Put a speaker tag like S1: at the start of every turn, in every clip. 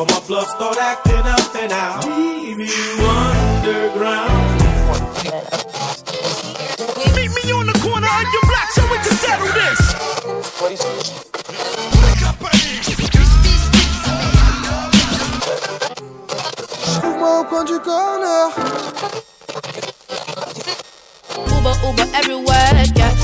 S1: all my bluffs start acting up and out. Leave you underground.
S2: Meet me on the corner of your block so we can settle this.
S3: Trouve-moi au coin du corner.
S4: Uber everywhere, yeah.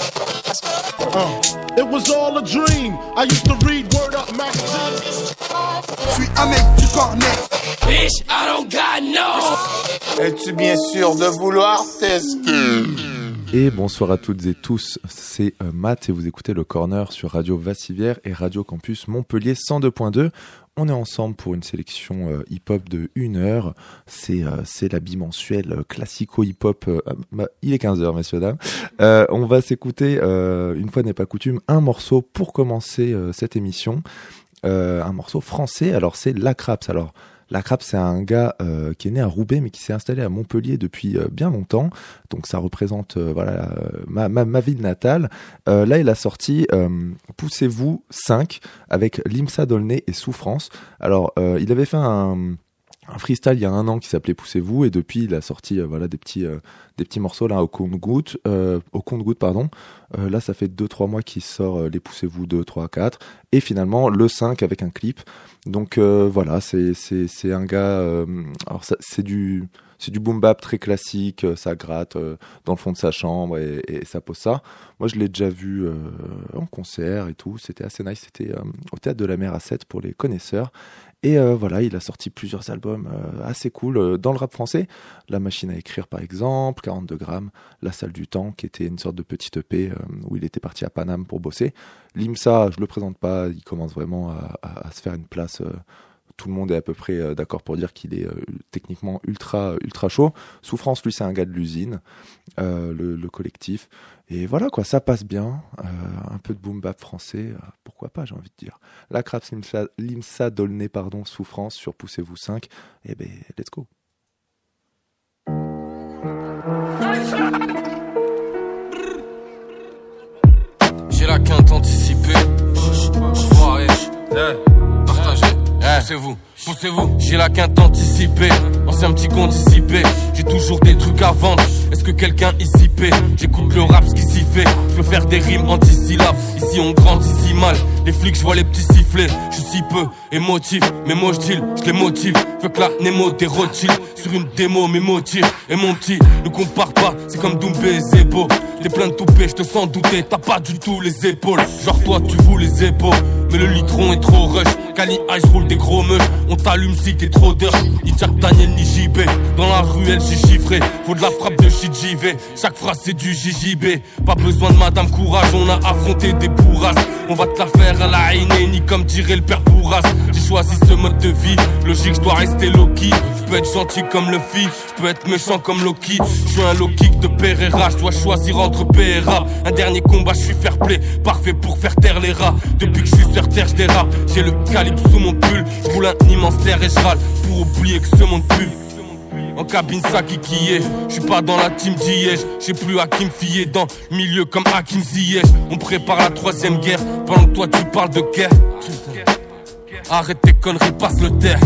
S2: It was all a dream. I used to read Word Up magazine.
S3: Je suis un mec du corner.
S1: Bitch, I don't got no.
S3: Es-tu bien sûr de vouloir tester?
S5: Et bonsoir à toutes et tous, c'est Matt et vous écoutez le Corner sur Radio Vassivière et Radio Campus Montpellier 102.2. On est ensemble pour une sélection hip-hop de 1 heure. C'est la bimensuelle classico hip-hop. Il est 15h, messieurs, dames. On va s'écouter, une fois n'est pas coutume, un morceau pour commencer cette émission. Un morceau français, alors c'est La Craps. Alors, La Craps, c'est un gars qui est né à Roubaix, mais qui s'est installé à Montpellier depuis bien longtemps. Donc ça représente ma ville natale. Là, il a sorti Poussez-vous 5 avec Limsa Dolné et Souffrance. Alors, il avait fait un freestyle il y a 1 an qui s'appelait Poussez-vous, et depuis il a sorti des petits morceaux là au compte-gouttes. Là, ça fait 2-3 mois qu'il sort les Poussez-vous 2, 3, 4, et finalement le 5 avec un clip. Donc voilà, c'est un gars. Alors c'est du boom bap très classique, ça gratte dans le fond de sa chambre et ça pose ça. Moi, je l'ai déjà vu en concert et tout. C'était assez nice. C'était au Théâtre de la Mer à 7 pour les connaisseurs. Et voilà, il a sorti plusieurs albums assez cool dans le rap français. La Machine à écrire, par exemple, 42 grammes, La Salle du Temps, qui était une sorte de petite EP où il était parti à Paname pour bosser. Limsa, je le présente pas, il commence vraiment à se faire une place. Tout le monde est à peu près d'accord pour dire qu'il est techniquement ultra chaud. Souffrance, lui, c'est un gars de l'usine, le collectif. Et voilà quoi, ça passe bien. Un peu de boom bap français, pourquoi pas, j'ai envie de dire. La Craps, Limsa Dolné, Souffrance sur Poussez-vous 5. Et ben, let's go.
S6: J'ai la quinte anticipée. Foiré, partagé. Poussez-vous, j'ai la quinte anticipée. Ancien petit con dissipé. J'ai toujours des trucs à vendre. Est-ce que quelqu'un ici paie? J'écoute le rap, ce qui s'y fait. Je peux faire des rimes anti-syllabes. Ici on grandit si mal. Les flics, je vois les petits sifflets. Je suis si peu émotif. Mes mots je deal, je les motive. Veux que la Nemo des Rothschild. Sur une démo, mes motifs. Et mon petit, ne compare pas. C'est comme Doumbé et Zebo. T'es plein de toupets, je te sens douter. T'as pas du tout les épaules. Genre toi, tu voules les épaules. Mais le litron est trop rush. Cali High, je roule des gros meufs. On t'allume si t'es trop d'heures. Ni Jack Daniel ni JB. Dans la ruelle j'ai chiffré. Faut de la frappe de shit JV. Chaque phrase c'est du JJB. Pas besoin de Madame Courage. On a affronté des bourrasses. On va te la faire à la haine. Ni comme dirait le père Bourras. J'ai choisi ce mode de vie. Logique, je dois rester low-key. Je peux être gentil comme Luffy. Je peux être méchant comme Loki. Je suis un low-kick de Pereira. Je dois choisir entre PRA. Un dernier combat, je suis fair play. Parfait pour faire taire les rats. Depuis que je suis sur terre, je dérape. J'ai le calibre sous mon pull. Je roule un immense terre et je râle pour oublier que ce monde pue. En cabine ça qui est. Je suis pas dans la team d'Iège. J'ai plus à qui me fier dans le milieu comme Hakim Ziyech. On prépare la 3ème guerre. Pendant que toi tu parles de guerre. Arrête tes conneries, passe le terre.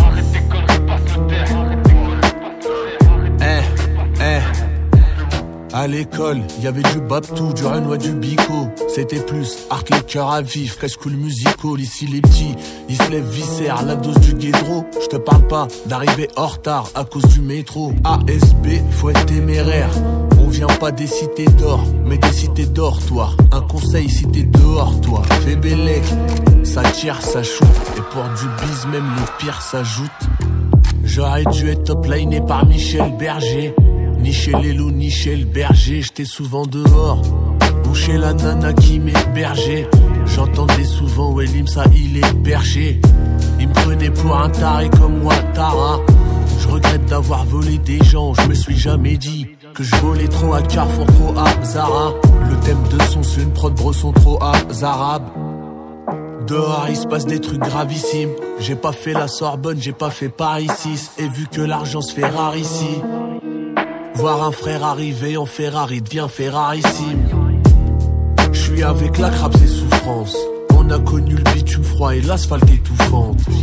S7: À l'école, y avait du Babtou, du Renoir, du Bico. C'était plus art, les cœurs à vif, school musical. Ici les petits, ils se lèvent viscères, la dose du guédro. Je te parle pas d'arriver en retard à cause du métro. ASB, faut être téméraire. On vient pas des cités d'or, mais des cités dortoirs. Un conseil si t'es dehors, toi. Fais bellec, ça tire, ça shoot. Et pour du bise, même les pires s'ajoutent. J'aurais dû être top liné par Michel Berger. Ni chez les loups, ni chez le berger, j'étais souvent dehors. Ou chez la nana qui m'hébergeait. J'entendais souvent, ouais, Limsa, il est perché. Il me prenait pour un taré comme Ouattara. Je regrette d'avoir volé des gens, je me suis jamais dit que je volais trop à Carrefour, trop à Zara. Le thème de son, c'est une prod bresson trop à Zarab. Dehors, il se passe des trucs gravissimes. J'ai pas fait la Sorbonne, j'ai pas fait Paris 6. Et vu que l'argent se fait rare ici, voir un frère arriver en Ferrari devient Ferrarissime. J'suis avec la crabe, c'est souffrance. On a connu le bitume froid et l'asphalte étouffante.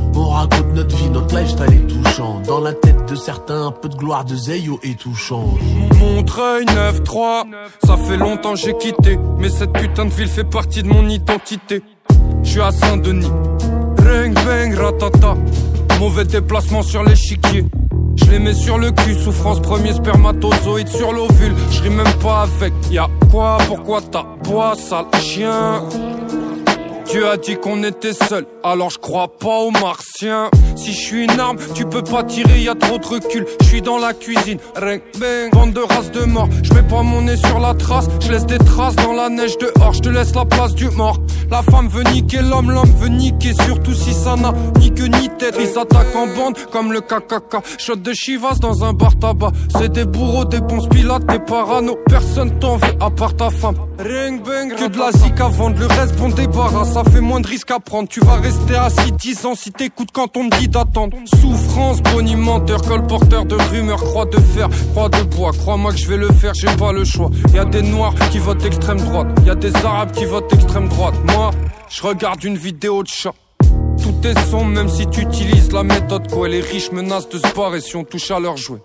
S7: On raconte notre vie, notre lifestyle est touchant. Dans la tête de certains, un peu de gloire de Zeyo est touchant.
S6: Montreuil 9-3, ça fait longtemps j'ai quitté, mais cette putain de ville fait partie de mon identité. Je suis à Saint-Denis, ring bang ratata, mauvais déplacement sur l'échiquier. Je les mets sur le cul, souffrance premier spermatozoïde sur l'ovule. Je ris même pas avec, y'a quoi, pourquoi t'aboies, sale chien. Dieu a dit qu'on était seul, alors je crois pas aux martiens. Si je suis une arme, tu peux pas tirer, y'a trop de recul. Je suis dans la cuisine, ring bang, bande de race de mort. Je mets pas mon nez sur la trace, je laisse des traces dans la neige dehors. Je te laisse la place du mort. La femme veut niquer l'homme, l'homme veut niquer. Surtout si ça n'a ni queue ni tête. Ils s'attaquent en bande comme le KKK. Shot de Chivas dans un bar tabac. C'est des bourreaux, des ponces pilates, des parano. Personne t'en veut à part ta femme. Ring bang, que de la zik à vendre. Le reste bon débarras, ça fait moins de risques à prendre. Tu vas rester assis 10 ans si t'écoutes quand on me dit d'attendre. Souffrance, bonimenteur, colporteur de rumeurs. Croix de fer, croix de bois. Crois-moi que je vais le faire, j'ai pas le choix. Y'a des noirs qui votent extrême droite. Y'a des arabes qui votent extrême droite. Moi, je regarde une vidéo de chat. Tout est sombre même si tu utilises la méthode quoi. Les riches menacent de se barrer si on touche à leurs jouets.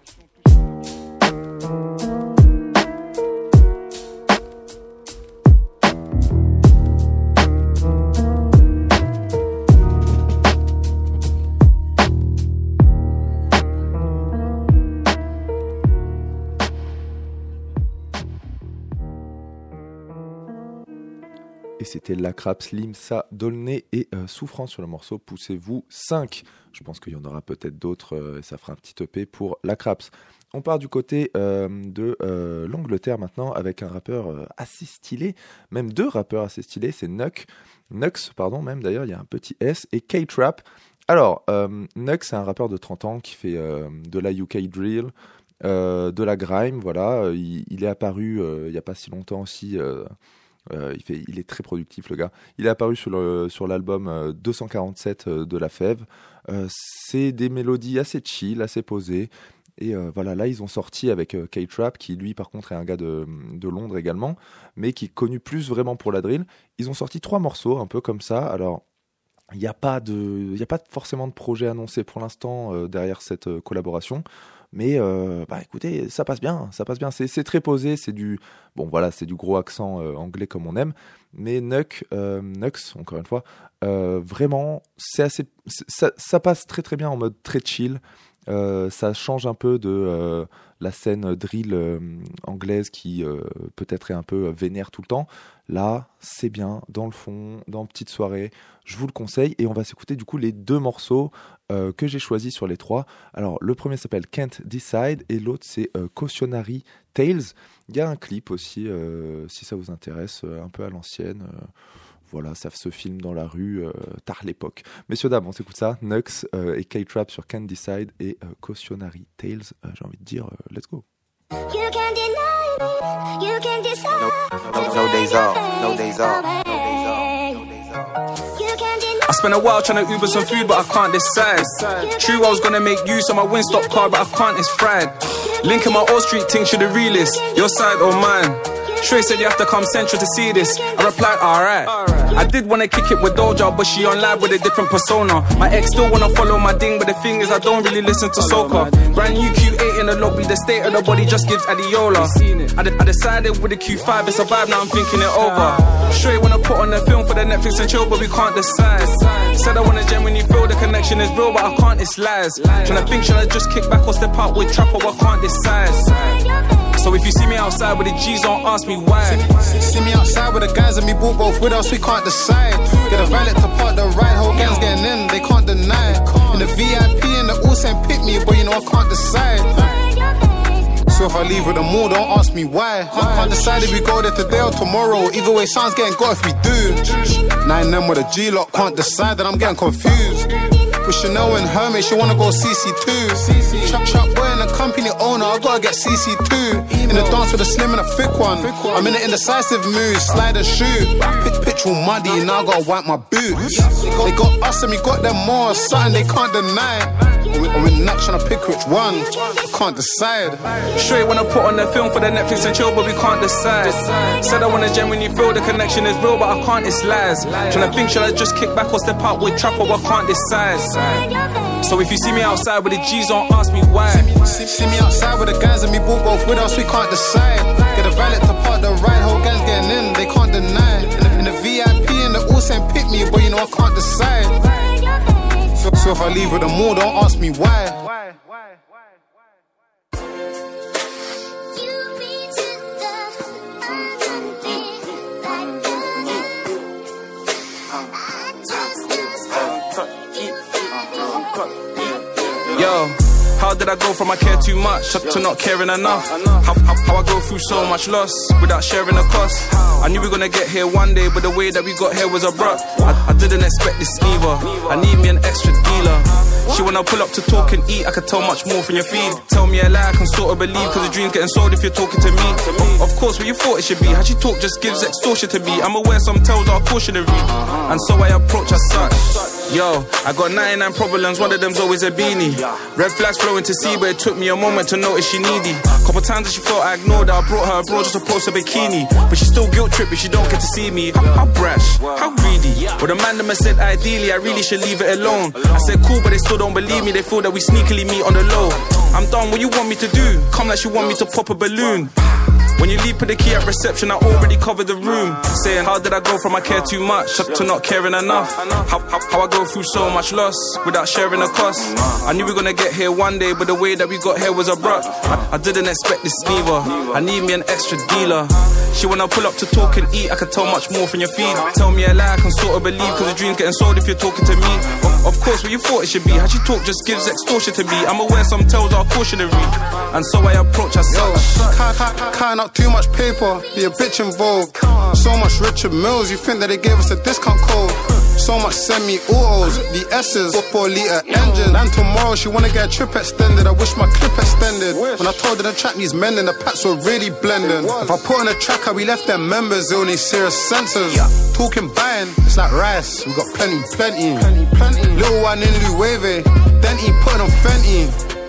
S5: Et c'était Lacraps, Limsa, Dolné et Souffrance sur le morceau Poussez-vous 5. Je pense qu'il y en aura peut-être d'autres et ça fera un petit EP pour Lacraps. On part du côté de l'Angleterre maintenant avec un rappeur assez stylé, même deux rappeurs assez stylés, c'est Nux, même d'ailleurs, il y a un petit S, et K-Trap. Alors, Nux, c'est un rappeur de 30 ans qui fait de la UK drill, de la grime, voilà. Il est apparu il n'y a pas si longtemps aussi... il est très productif le gars. Il est apparu sur l'album 247 de La Fève. C'est des mélodies assez chill, assez posées. Et voilà, là ils ont sorti avec K-Trap, qui lui par contre est un gars de Londres également, mais qui est connu plus vraiment pour la drill. Ils ont sorti 3 morceaux un peu comme ça. Alors il n'y a pas forcément de projet annoncé pour l'instant derrière cette collaboration. Mais écoutez, ça passe bien, c'est très posé, c'est du gros accent anglais comme on aime, mais Nux, encore une fois, vraiment, ça passe très très bien en mode très chill. Ça change un peu de la scène drill anglaise qui peut-être est un peu vénère tout le temps. Là, c'est bien, dans le fond, dans une petite soirée, je vous le conseille. Et on va s'écouter du coup les 2 morceaux que j'ai choisis sur les 3. Alors, le premier s'appelle Can't Decide et l'autre c'est Cautionary Tales. Il y a un clip aussi, si ça vous intéresse, un peu à l'ancienne. Voilà, ça se filme dans la rue, tard l'époque. Messieurs, dames, on s'écoute ça. Nux et K-Trap sur Can't Decide et Cautionary Tales. J'ai envie de dire, let's go.
S8: You can deny me, you can decide.
S3: No days off, no days off, no days off, no days off.
S8: You can deny.
S9: I spent a while trying to Uber some food, but I can't decide. True, I was gonna make use of my Winstop card, but I can't, it's fried. Linking my All Street thing to the realist, your side or mine. Trey said you have to come central to see this. I replied, alright. I did wanna kick it with Doja, but she on live with a different persona. My ex still wanna follow my ding, but the thing is I don't really listen to soca. Brand new Q8 in the lobby, the state of the body just gives Adiola. I decided with the Q5, it's a vibe, now I'm thinking it over. Trey wanna put on the film for the Netflix and chill, but we can't decide. Said I wanna genuinely feel the connection is real, but I can't, it's lies. Tryna think, should I just kick back or step out with trap, or I can't decide. So if you see me outside with the G's, don't ask me why.
S10: See me outside with the guys and me brought both with us, we can't decide. Get a valet to park the ride, whole gang's getting in, they can't deny. In the VIP and the all send pick me, but you know I can't decide. So if I leave with them all, don't ask me why. I can't decide if we go there today or tomorrow. Either way, sounds getting got if we do. 9 with a G-lock, can't decide that I'm getting confused. With Chanel and Hermes, she wanna go CC2. Chop boy and the company owner, I gotta get CC2. In the dance with a slim and a thick one. I'm in an indecisive mood, slide and shoot. Pitch all muddy, now I gotta wipe my boots. They got us and we got them more, something they can't deny. We're not trying to pick which one, can't decide.
S9: Straight wanna put on the film for the Netflix and chill, but we can't decide. Said I wanna jam when you feel the connection is real, but I can't, it's lies. Tryna think, should I just kick back or step out with trap, or I can't decide. So if you see me outside with the G's, don't ask me why.
S10: See me outside with the guys and we bought both with us, we can't decide. Get a valet to park the right, whole gang's getting in, they can't deny. In the VIP and the all saying pick me, but you know I can't decide. So if I leave with them all, don't ask me why.
S9: Yo, how did I go from I care too much to not caring enough? How I go through so much loss without sharing the cost? I knew we were gonna get here one day, but the way that we got here was abrupt. I didn't expect this either. I need me an extra dealer. She wanna pull up to talk and eat, I could tell much more from your feed. Tell me a lie, I can sort of believe, cause the dream's getting sold if you're talking to me. Of course, what you thought it should be, how she talk just gives extortion to me. I'm aware some tales are cautionary, and so I approach as such. Yo, I got 99 problems, one of them's always a beanie. Red flags flowing to see, but it took me a moment to notice she needy. Couple times that she felt I ignored her, I brought her abroad just to post a bikini. But she still guilt trip if she don't get to see me. How brash, how greedy. But the man them said ideally I really should leave it alone. I said cool, but they still don't believe me, they feel that we sneakily meet on the low. I'm done, what you want me to do? Come like you want me to pop a balloon. When you leave, put the key at reception, I already covered the room. Saying, how did I go from I care too much to not caring enough? How I go through so much loss without sharing the cost? I knew we were gonna get here one day, but the way that we got here was abrupt. I didn't expect this neither. I need me an extra dealer. She wanna pull up to talk and eat, I could tell much more from your feed. Tell me a lie, I can sort of believe, cause the dream's getting sold if you're talking to me. Of course, what you thought it should be, how she talk just gives extortion to me. I'm aware some tales are cautionary, and so I approach as such.
S10: Can't up too much paper, be a bitch involved. So much Richard Mills, you think that they gave us a discount code. So much semi-autos, the S's, 4-litre engine. And tomorrow she wanna get a trip extended, I wish my clip extended. When I told her the track needs mending, the packs were really blending. If I put on a track how we left them members, they only serious sensors. Talking buying, it's like rice, we got plenty. Little one in Louis, then he put on Fenty.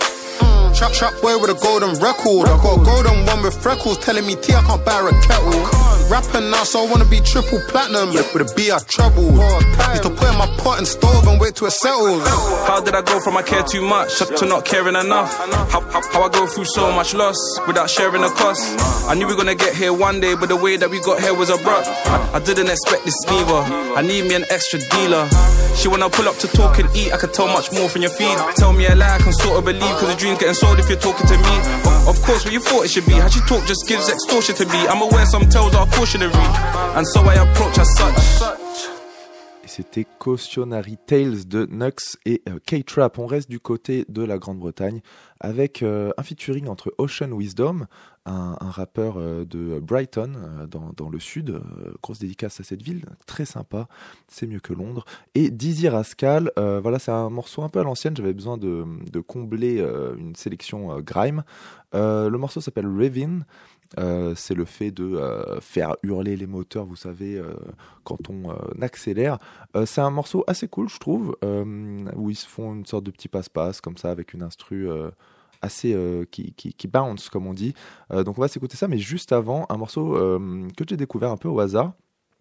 S10: Trap boy with a golden record. I got a golden one with freckles telling me T I can't buy a kettle. Rapping now, so I wanna be triple platinum. With a B I treble. Used to put in my pot and stove and wait till it settles.
S9: How did I go from I care too much to not caring enough? How I go through so much loss without sharing the cost? I knew we were gonna get here one day, but the way that we got here was abrupt. I didn't expect this neither. I need me an extra dealer. She wanna pull up to talk and eat, I could tell much more from your feed. Tell me a lie, I can sort of believe, cause the dream's getting sold if you're talking to me. Of course, what you thought it should be, how she talk just gives extortion to me. I'm aware some tales are cautionary, and so I approach as such.
S5: C'était Cautionary Tales de Nux et K-Trap. On reste du côté de la Grande-Bretagne avec un featuring entre Ocean Wisdom, un rappeur de Brighton dans le sud, grosse dédicace à cette ville, très sympa, c'est mieux que Londres, et Dizzy Rascal. Voilà, c'est un morceau un peu à l'ancienne, j'avais besoin de combler une sélection grime. Le morceau s'appelle Ravin. C'est le fait de faire hurler les moteurs, vous savez, quand on accélère. C'est un morceau assez cool, je trouve, où ils se font une sorte de petit passe-passe comme ça avec une instru assez qui bounce, comme on dit. Donc on va s'écouter ça, mais juste avant, un morceau que j'ai découvert un peu au hasard.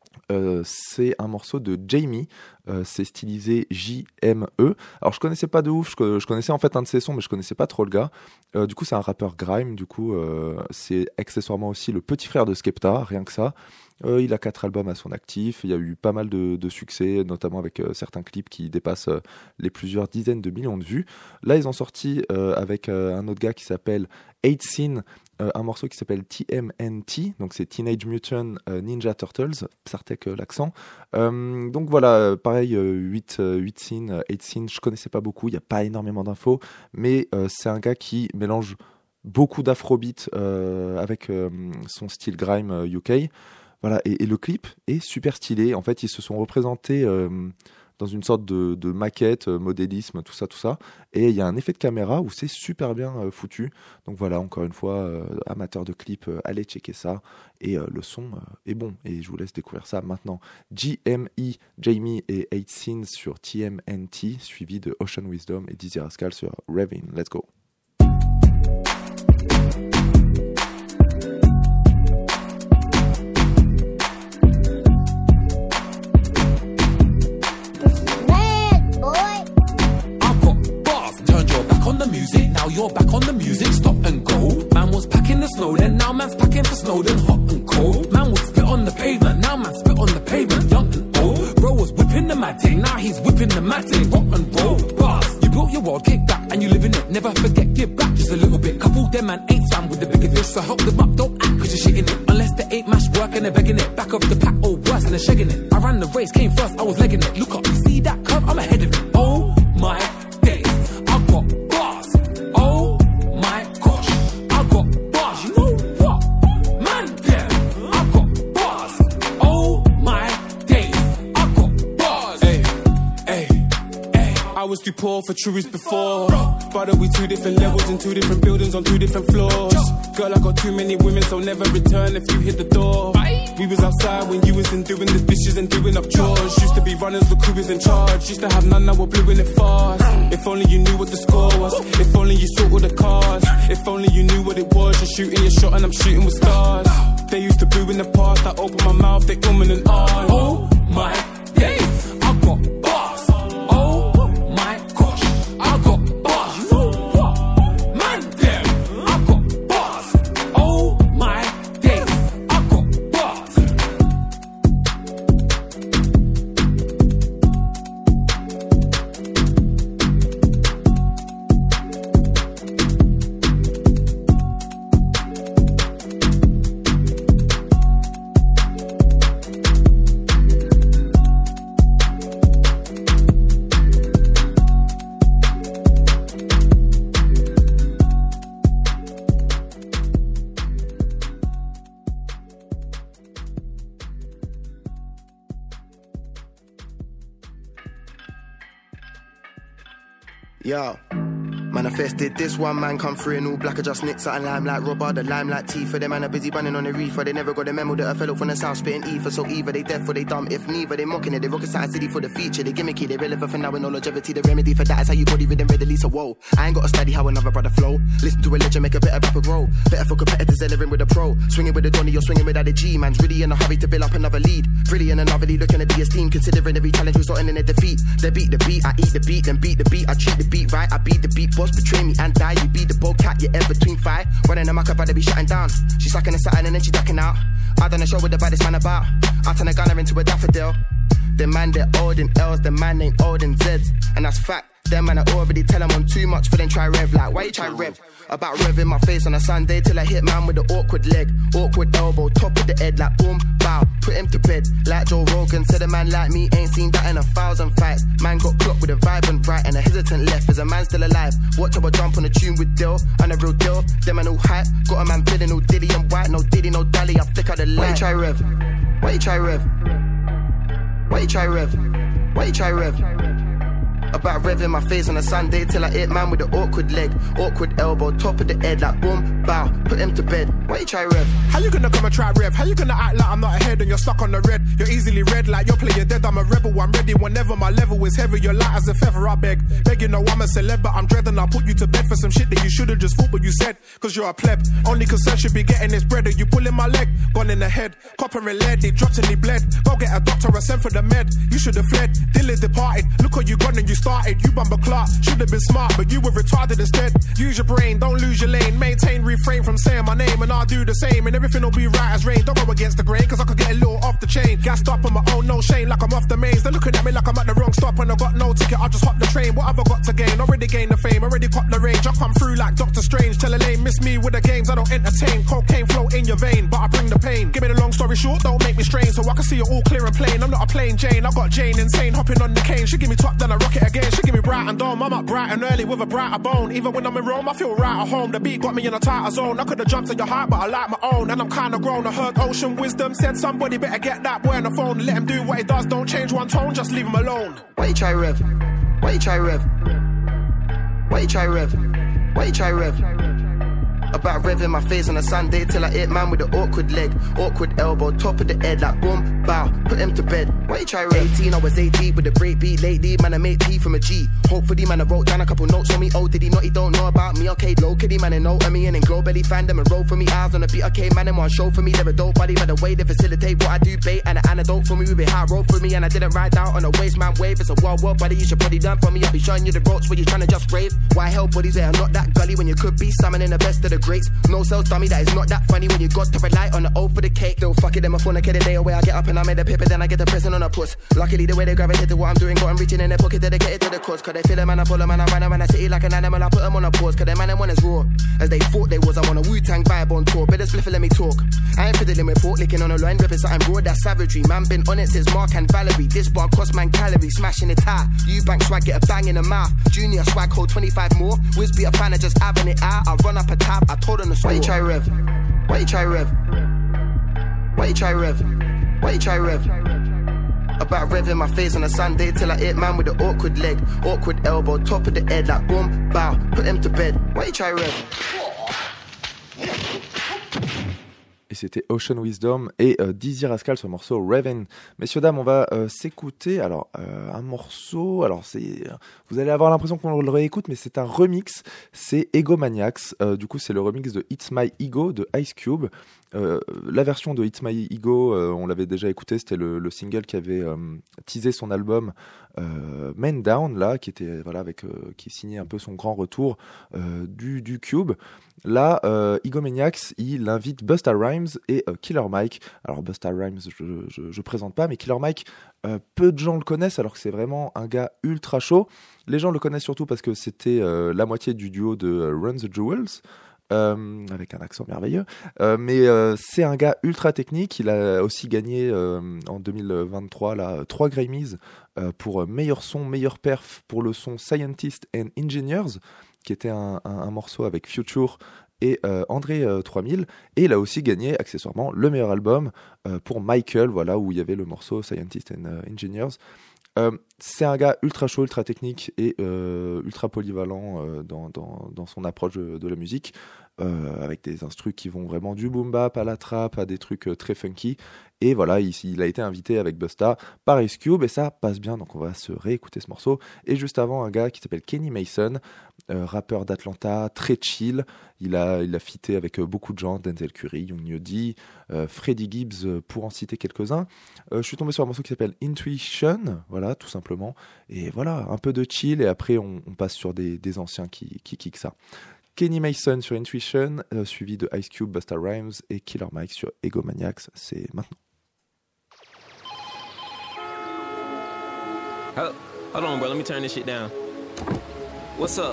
S5: C'est un morceau de Jamie, c'est stylisé J-M-E. Alors je connaissais pas de ouf, je connaissais en fait un de ses sons, mais je connaissais pas trop le gars. Du coup c'est un rappeur grime, du coup c'est accessoirement aussi le petit frère de Skepta, rien que ça. Il a 4 albums à son actif, il y a eu pas mal de succès, notamment avec certains clips qui dépassent les plusieurs dizaines de millions de vues. Là ils ont sorti avec un autre gars qui s'appelle 8sin, un morceau qui s'appelle TMNT, donc c'est Teenage Mutant Ninja Turtles, Sartek l'accent. Donc voilà, pareil, 8sin, je connaissais pas beaucoup, il n'y a pas énormément d'infos, mais c'est un gars qui mélange beaucoup d'afrobeat avec son style grime UK. Voilà, et le clip est super stylé. En fait, ils se sont représentés dans une sorte de maquette, modélisme, tout ça. Et il y a un effet de caméra où c'est super bien foutu. Donc voilà, encore une fois, amateurs de clips, allez checker ça. Et le son est bon. Et je vous laisse découvrir ça maintenant. JME, Jamie et 8 Scenes sur TMNT, suivi de Ocean Wisdom et Dizzy Rascal sur Revin. Let's go.
S11: Now you're back on the music, stop and go. Man was packing the snow, then now man's packing for Snowden, hot and cold. Man would spit on the pavement, now man spit on the pavement, young and old. Bro was whipping the matting, now he's whipping the matting, rock and roll. Bars, you built your world, kick back, and you live in it. Never forget, give back just a little bit. Couple them man ain't fam with the bigger fish, so help them up, don't act cause you're shitting it. Unless they ain't mash work and they're begging it. Back off the pack, or worse, and they're shagging it. I ran the race, came first, I was legging it. Look up, you see that curve, I'm ahead of it. Oh my days, I got bars. Oh my gosh, I got bars. You know what? Man, damn, I got bars. Oh my days, I got bars. Hey, hey, hey. I was too poor for truies before. But we 2 different levels in 2 different buildings on 2 different floors. Girl, I got too many women, so never return if you hit the door. We was outside when you was in doing the dishes and doing up chores. Used to be runners, look who was in charge. Used to have none, now we're blue in it fast. If only you knew what the score was. If only you saw all the cars. If only you knew what it was. You're shooting your shot and I'm shooting with stars. They used to boo in the past. I open my mouth, they umming and on. Oh my days, I got bars. Oh my gosh, I got bars. You know what? Man, damn, I got bars. Oh my days, I got bars.
S12: Yo, manifested this one man come through in all black. I just nicked something limelight robber, the limelight teeth. For them man are busy running on the reefer. They never got the memo that I fell up from the south spitting ether. So either they deaf or they dumb. If neither, they mocking it. They rockin' Side City for the feature. They gimmicky, they relevant for now with no longevity. The remedy for that is how you body rhythm readily. So whoa, I ain't gotta study how another brother flow. Listen to a legend, make a better rapper grow. Better for competitors, they're living with a pro. Swinging with a Donny, you're swinging without a G. Man's really in a hurry to build up another lead. Really in another lead, looking at the esteem. Considering every challenge resulting in a defeat. They beat the beat, I eat the beat, then beat the beat. I treat the beat right, I beat the beat. Boss betray me and die. You be the bobcat, you're between five. Running a muck, I'd rather be shutting down. She sucking a satin and then she ducking out. I done a show with the baddest man about. I turn a gunner into a daffodil. The man they're old in L's, the man ain't old in Z's. And that's fact. Them man I already tell them I'm too much for them try rev. Like why you try rev? About revving my face on a Sunday till I hit man with the awkward leg, awkward elbow, top of the head like boom, bow, put him to bed. Like Joe Rogan said a man like me ain't seen that in 1,000 fights. Man got clocked with a vibrant right and a hesitant left. Is a man still alive? Watch how I jump on a tune with Dill, and a real deal. Them man all hype, got a man feeling all diddy and white, no diddy, no dally. I flick out the light. Why you try rev? Why you try rev? Why you try rev? Why you try rev? About revving my face on a Sunday till I hit man with the awkward leg, awkward elbow, top of the head like boom, bow, put him to bed. Why you try rev?
S2: How you gonna come and try rev? How you gonna act like I'm not ahead and you're stuck on the red? You're easily red like you're playing dead. I'm a rebel, I'm ready whenever my level is heavy. You're light as a feather, I beg. Beg you know I'm a celeb, but I'm dreading. I'll put you to bed for some shit that you should've just thought what you said. Cause you're a pleb. Only concern should be getting this bread. Are you pulling my leg? Gone in the head. Copper and lead, he dropped and he bled. Go get a doctor or send for the med. You should've fled. Dylan departed. Look what you gone and you started. You bumper clock. Should've been smart, but you were retarded instead. Use your brain, don't lose your lane. Maintain, refrain from saying my name, and I'll do the same. And everything will be right as rain. Don't go against the grain, cause I could get a little off the chain. Gassed up on my own, no shame, like I'm off the mains. They're looking at me like I'm at the wrong stop, and I got no ticket, I just hop the train. What have I got to gain? Already gained the fame, already caught the range. I come through like Doctor Strange. Tell a lane, miss me with the games, I don't entertain. Cocaine flow in your vein, but I bring the pain. Give me the long story short, don't make me strain, so I can see it all clear and plain. I'm not a plain Jane, I got Jane insane, hopping on the cane. She give me top, then I rock it again, she give me bright and dome. I'm up bright and early with a brighter bone. Even when I'm in Rome, I feel right at home. The beat got me in a tighter zone. I could've jumped to your heart, but I like my own. And I'm kinda grown. I heard ocean wisdom. Said somebody better get that boy on the phone. Let him do what he does. Don't change one tone, just leave him alone.
S12: Why you try rev? Why you try rev? Why you try rev? Why you try rev? About revving my face on a Sunday till I hit man with the awkward leg, awkward elbow, top of the head like boom, bow, put him to bed. Why you try rev? 18, I was 8 deep with the break beat lately, man I made P from a G. Hopefully man I wrote down a couple notes on me. Oh did he not? He don't know about me. Okay, low kitty man and know me and then glow belly fandom and roll for me. Eyes on the beat. Okay man and one show for me. They're a dope buddy by the way they facilitate what I do. Bait and an antidote for me with a high road for me. And I didn't ride down on a waste man wave. It's a wild world buddy. You should probably done for me. I'll be showing you the ropes where you're trying to just rave. Why hell buddies they are not that gully when you could be summoning the best of the greats. No sales dummy, that is not that funny when you got to rely on the O for the cake. They'll fuck it, them a phone, I get a day away. I get up and I made a paper, then I get the prison on a puss. Luckily the way they gravitate to what I'm doing, got them reaching in their pocket, dedicated to the cause. Cause they feel a man, I follow man, I run around, I city like an animal, I put them on a pause. Cause they man, them one is raw, as they thought they was. I'm on a Wu-Tang vibe on tour, better split let me talk. I ain't fiddling with pork, licking on a line, ripping something raw, that's savagery. Man been on it since Mark and Valerie. This bar cost man calories, smashing it high. Eubank swag, get a bang in the mouth. Junior swag, hold 25 more. Wiz be a fan of just having it out. I run up a tab, I told on the score. Why you try rev? Why you try rev? Why you try rev? Why you try rev? About revving my face on a Sunday till I hit man with the awkward leg, awkward elbow, top of the head like boom, bow, put him to bed. Why you try rev?
S5: Et c'était Ocean Wisdom et Dizzy Rascal sur le morceau Raven. Messieurs, dames, on va s'écouter. Alors, un morceau, alors vous allez avoir l'impression qu'on le réécoute, mais c'est un remix. C'est Egomaniacs. Du coup, c'est le remix de It's My Ego de Ice Cube. La version de It's My Ego, on l'avait déjà écouté, c'était le single qui avait teasé son album Man Down, là, qui était qui signait un peu son grand retour du Cube. Là, Egomaniacs, il invite Busta Rhymes et Killer Mike. Alors Busta Rhymes, je présente pas, mais Killer Mike, peu de gens le connaissent, alors que c'est vraiment un gars ultra chaud. Les gens le connaissent surtout parce que c'était la moitié du duo de Run the Jewels. Avec un accent merveilleux, mais c'est un gars ultra technique. Il a aussi gagné en 2023 là, 3 Grammys pour meilleur son, meilleur perf pour le son Scientists and Engineers, qui était un morceau avec Future et André 3000, et il a aussi gagné accessoirement le meilleur album pour Michael, voilà, où il y avait le morceau Scientists and Engineers. C'est un gars ultra chaud, ultra technique et ultra polyvalent dans son approche de la musique, avec des instrus qui vont vraiment du boom bap à la trap, à des trucs très funky. Et voilà, il a été invité avec Busta par Ice Cube et ça passe bien, donc on va se réécouter ce morceau. Et juste avant, un gars qui s'appelle Kenny Mason, rappeur d'Atlanta, très chill. Il a featé avec beaucoup de gens, Denzel Curry, Young Nudy, Freddie Gibbs, pour en citer quelques-uns. Je suis tombé sur un morceau qui s'appelle Intuition, voilà, tout simplement. Et voilà, un peu de chill et après on passe sur des anciens qui kickent ça. Kenny Mason sur Intuition, suivi de Ice Cube, Busta Rhymes et Killer Mike sur Egomaniacs, c'est maintenant.
S13: Hold on, bro. Let me turn this shit down. What's up?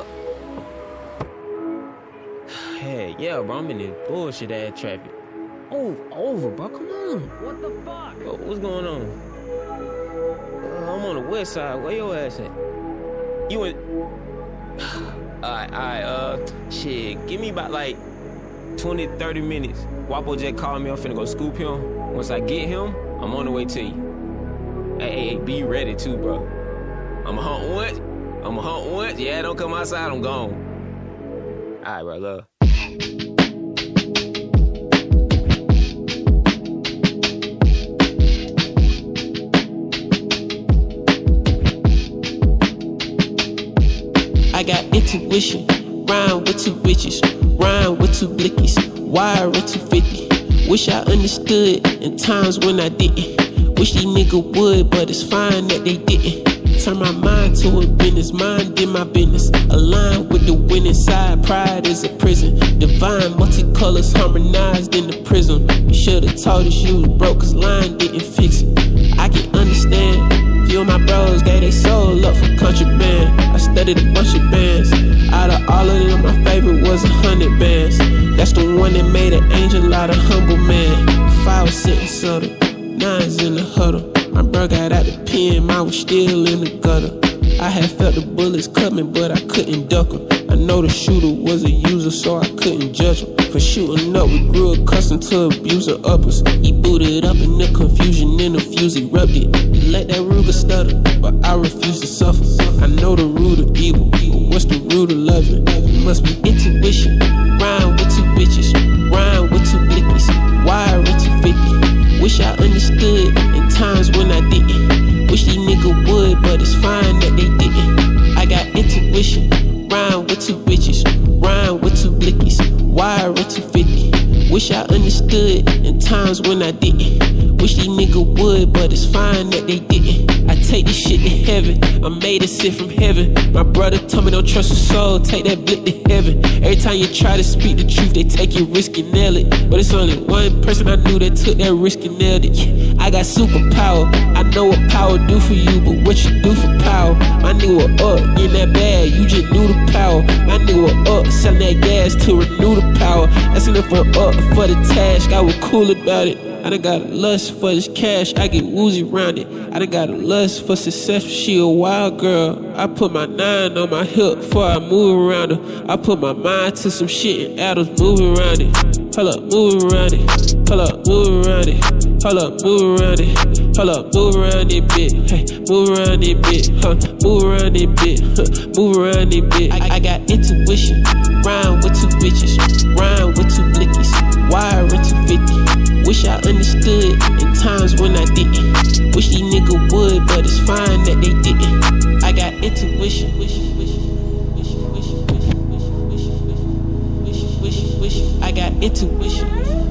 S13: Hey, yeah, bro. I'm in this bullshit ass traffic. Oh, over, bro. Come on. What the fuck? Bro, what's going on? I'm on the west side. Where your ass at? You in? Alright. Shit. Give me about like 20, 30 minutes. Wapo just called me. I'm finna go scoop him. Once I get him, I'm on the way to you. Hey, be ready too, bro. I'ma hunt once. Yeah, don't come outside, I'm gone. Alright, bro, love.
S14: I got intuition, rhyme with 2 bitches, rhyme with 2 blickies, wire at 250. Wish I understood in times when I didn't. Wish these niggas would, but it's fine that they didn't. Turn my mind to a business, mind in my business. Align with the winning side, pride is a prison. Divine multicolors harmonized in the prism. You should've told us you was broke, cause line didn't fix it. I can understand. Few of my bros gave they soul up for contraband. I studied a bunch of bands. Out of all of them, my favorite was 100 bands. That's the one that made an angel out of humble man. If I was sitting subtle, 9's in the huddle. My bro got out the pen, I was still in the gutter. I had felt the bullets coming, but I couldn't duck them. I know the shooter was a user, so I couldn't judge him. For shooting up, we grew accustomed to abusing uppers. He booted up in the confusion, and the fuse erupted. He let that Ruger stutter, but I refuse to suffer. I know the root of evil, but what's the root of loving? It must be intuition. Rhyme with two bitches, rhyme with two blickies, wire with 250. Wish I understood in times when I didn't. Wish these niggas would, but it's fine that they didn't. I got intuition. Rhyme with two bitches, rhyme with two blickies, wire with 250. Wish I understood in times when I didn't. Wish these niggas would, but it's fine that they didn't. I take this shit to heaven, I made it sit from heaven. My brother told me don't trust your soul, take that blick to heaven. Every time you try to speak the truth, they take your risk and nail it. But it's only one person I knew that took that risk and nailed it. I got superpower, I know what power do for you, but what you do for power? My nigga up, in that bag, you just knew the power. My nigga up, selling that gas to renew the power. That's enough for up for the task, I was cool about it. I done got a lust for this cash, I get woozy around it. I done got a lust for success, she a wild girl. I put my 9 on my hip before I move around her. I put my mind to some shit and Adam's moving around it. Hold up, move around it. Hold up, move around it. Hold up, move around it. Hold up, move around it, bit. Hey, move around it, bit. Move around it, bit. Move around it, bit. I got intuition. Rhyme with two bitches. Rhyme with two blickies. Wire with 250. Wish I understood in times when I didn't. Wish these niggas would, but it's fine that they didn't. I got intuition. I got intuition.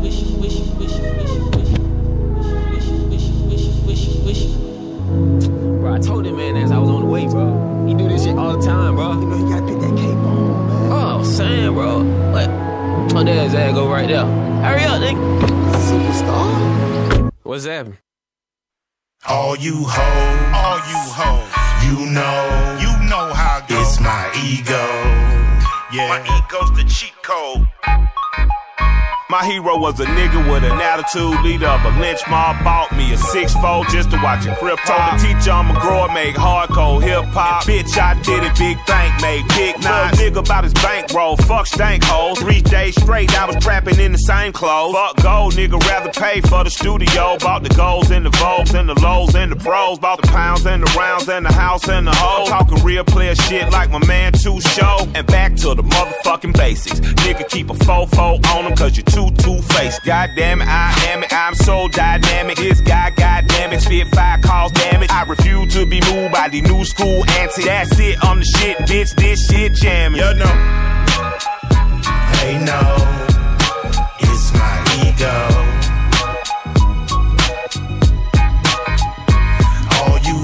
S13: Bro, I told him, man, as I was on the way, bro. He do this shit all the time, bro.
S12: You know you gotta pick that cape on, man.
S13: Oh, I'm saying, bro. What? Oh, there's that go right there. Hurry up, nigga.
S12: Superstar.
S13: What's happening?
S15: All you hoes, you know how it goes. It's my ego, yeah. My ego's the cheat code.
S16: My hero was a nigga with an attitude, leader of a lynch mob, bought me a 6'4" just to watch it crip hop. Told the teacher I'm a grower, make hardcore hip hop. Bitch, I did it, big bank, made big nines. Nigga about his bankroll, fuck stank hoes. 3 days straight, I was trapping in the same clothes. Fuck gold, nigga, rather pay for the studio. Bought the golds and the Vogues and the lows and the pros. Bought the pounds and the rounds and the house and the hoes. Talking real player shit like my man Too Show. And back to the motherfucking basics. Nigga, keep a fofo on him cause you two-faced. God damn it, I am it. I'm so dynamic. This guy, goddamn it, spit 5 calls damage. I refuse to be moved by the new school antics. That's it, I'm the shit, bitch. This shit jamming.
S15: You know. They know it's my ego. All you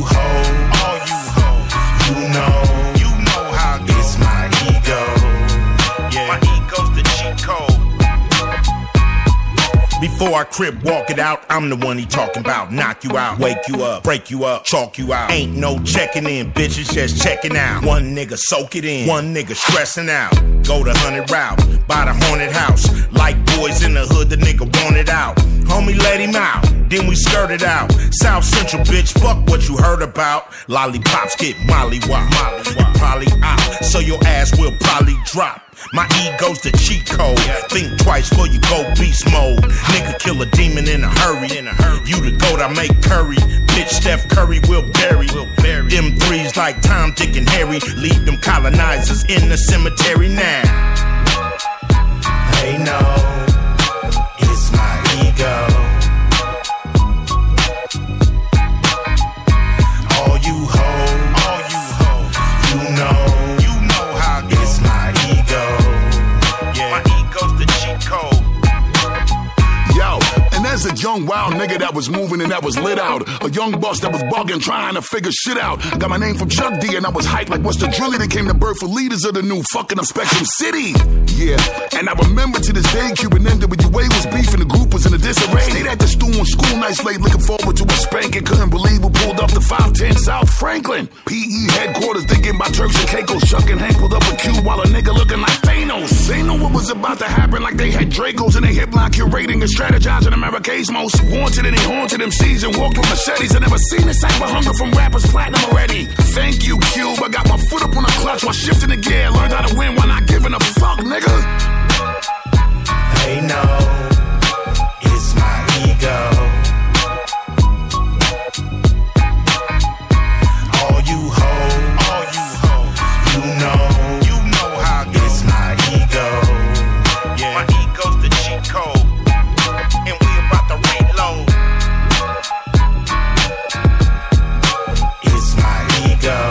S15: hoes, you know how it's my ego. Yeah, my ego's the cheat code. Before I crib walk it out, I'm the one he talking about. Knock you out, wake you up, break you up, chalk you out. Ain't no checking in, bitches just checking out. One nigga soak it in, one nigga stressing out. Go the 100 route, buy the haunted house. Like boys in the hood, the nigga want it out. Homie let him out, then we skirted out. South Central bitch, fuck what you heard about. Lollipops get mollywop, probably out, so your ass will probably drop. My ego's the cheat code. Think twice before you go beast mode. Nigga kill a demon in a hurry. You the goat, I make curry. Bitch, Steph Curry will bury. Them threes like Tom, Dick, and Harry. Leave them colonizers in the cemetery now. They know it's my ego. All you hoes, you know.
S17: As a young wild nigga that was moving and that was lit out, a young boss that was bugging, trying to figure shit out. Got my name from Chuck D and I was hyped like what's the drilly that came to birth for leaders of the new fucking up Spectrum City. Yeah, and I remember to this day Cuban NWA was beefing, the group was in a disarray. Stayed at the stool on school nights late, looking forward to a spanking. Couldn't believe who pulled up the 510 South Franklin. PE headquarters thinking about Turks and Caicos. Chuck and Hank pulled up a Q while a nigga looking like Thanos. They know what was about to happen, like they had Dracos in their hip line curating and strategizing America's most wanted, and they haunted them season. Walked with machetes, I never seen this type of hunger from rappers platinum already. money. Thank you, Cube. I got my foot up on the clutch while shifting the gear. Learned how to win while not giving a fuck, nigga.
S15: They know it's my ego. All you hoes, you know how it's my ego. Yeah. My ego's the cheat code, and we about to reload. It's my ego.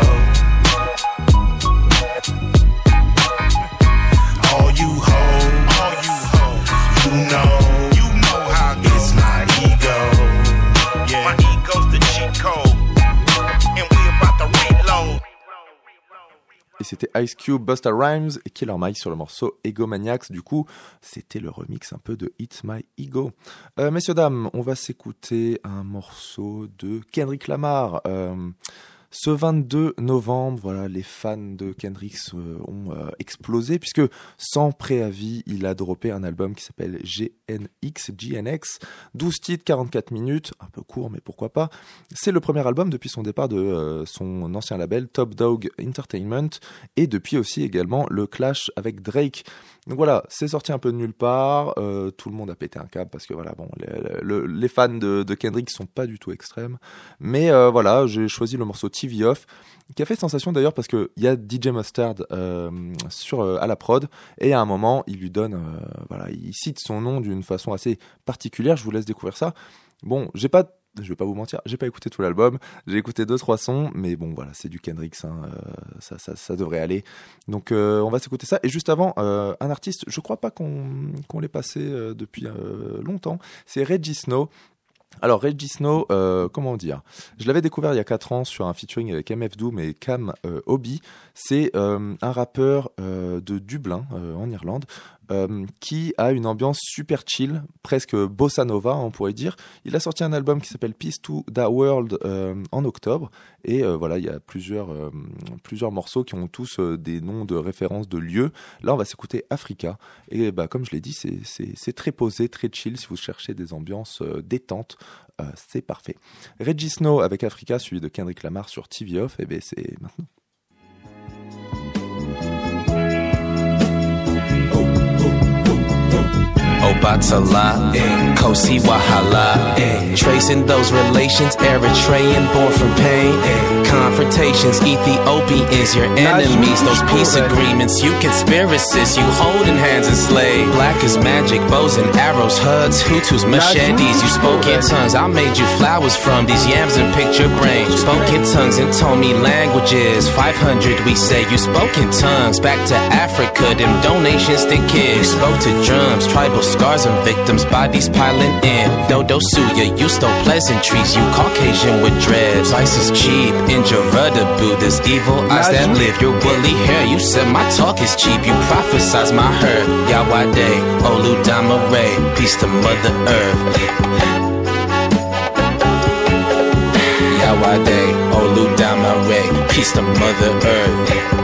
S15: All you hoes, you know how it's my ego. Yeah. My ego's the cheat code, and we about to reload.
S5: Et c'était Ice Cube, Busta Rhymes et Killer Mike sur le morceau Egomaniacs. Du coup, c'était le remix un peu de It's My Ego. Messieurs, dames, on va s'écouter un morceau de Kendrick Lamar. Ce 22 novembre, voilà, les fans de Kendrick ont explosé puisque sans préavis, il a droppé un album qui s'appelle GNX, 12 titres, 44 minutes, un peu court mais pourquoi pas. C'est le premier album depuis son départ de son ancien label Top Dog Entertainment et depuis aussi également le clash avec Drake. Donc voilà, c'est sorti un peu de nulle part, tout le monde a pété un câble parce que voilà, bon, les fans de Kendrick sont pas du tout extrêmes, mais voilà, j'ai choisi le morceau TV Off, qui a fait sensation d'ailleurs parce que il y a DJ Mustard à la prod et à un moment il lui donne, voilà, il cite son nom d'une façon assez particulière. Je vous laisse découvrir ça. Bon, je vais pas vous mentir, j'ai pas écouté tout l'album, j'ai écouté 2-3 sons, mais bon voilà, c'est du Kendrick, ça devrait aller. Donc on va s'écouter ça. Et juste avant, un artiste, je crois pas qu'on l'ait passé depuis longtemps, c'est Reggie Snow. Alors Reggie Snow, comment dire, je l'avais découvert il y a 4 ans sur un featuring avec MF Doom et Cam Hobby. C'est un rappeur de Dublin en Irlande qui a une ambiance super chill, presque bossa nova on pourrait dire. Il a sorti un album qui s'appelle Peace to the World en octobre et voilà, il y a plusieurs morceaux qui ont tous des noms de références de lieux. Là on va s'écouter Africa et bah, comme je l'ai dit, c'est très posé, très chill. Si vous cherchez des ambiances détentes, c'est parfait. Reggie Snow avec Africa, suivi de Kendrick Lamar sur TV Off, et ben c'est maintenant.
S18: Obatala, Kosi Wahala, tracing those relations, Eritrean born from pain, confrontations, Ethiopians, your enemies, those peace agreements, you conspiracists, you holding hands enslaved, black is magic, bows and arrows, huds, Hutus, machetes, you spoke in tongues, I made you flowers from these yams and picture brains, spoke in tongues and told me languages, 500 we say, you spoke in tongues, back to Africa, them donations to kids, spoke to drums, tribal scars and victims, bodies piling in. Dodo Suya, you stole pleasantries. You Caucasian with dreads. Ice is cheap. Injura the Buddha's evil eyes that live. Your woolly hair. You said my talk is cheap. You prophesize my hurt. Yawade, Oludama Ray. Peace to Mother Earth. Yawade, Oludama Ray. Peace to Mother Earth.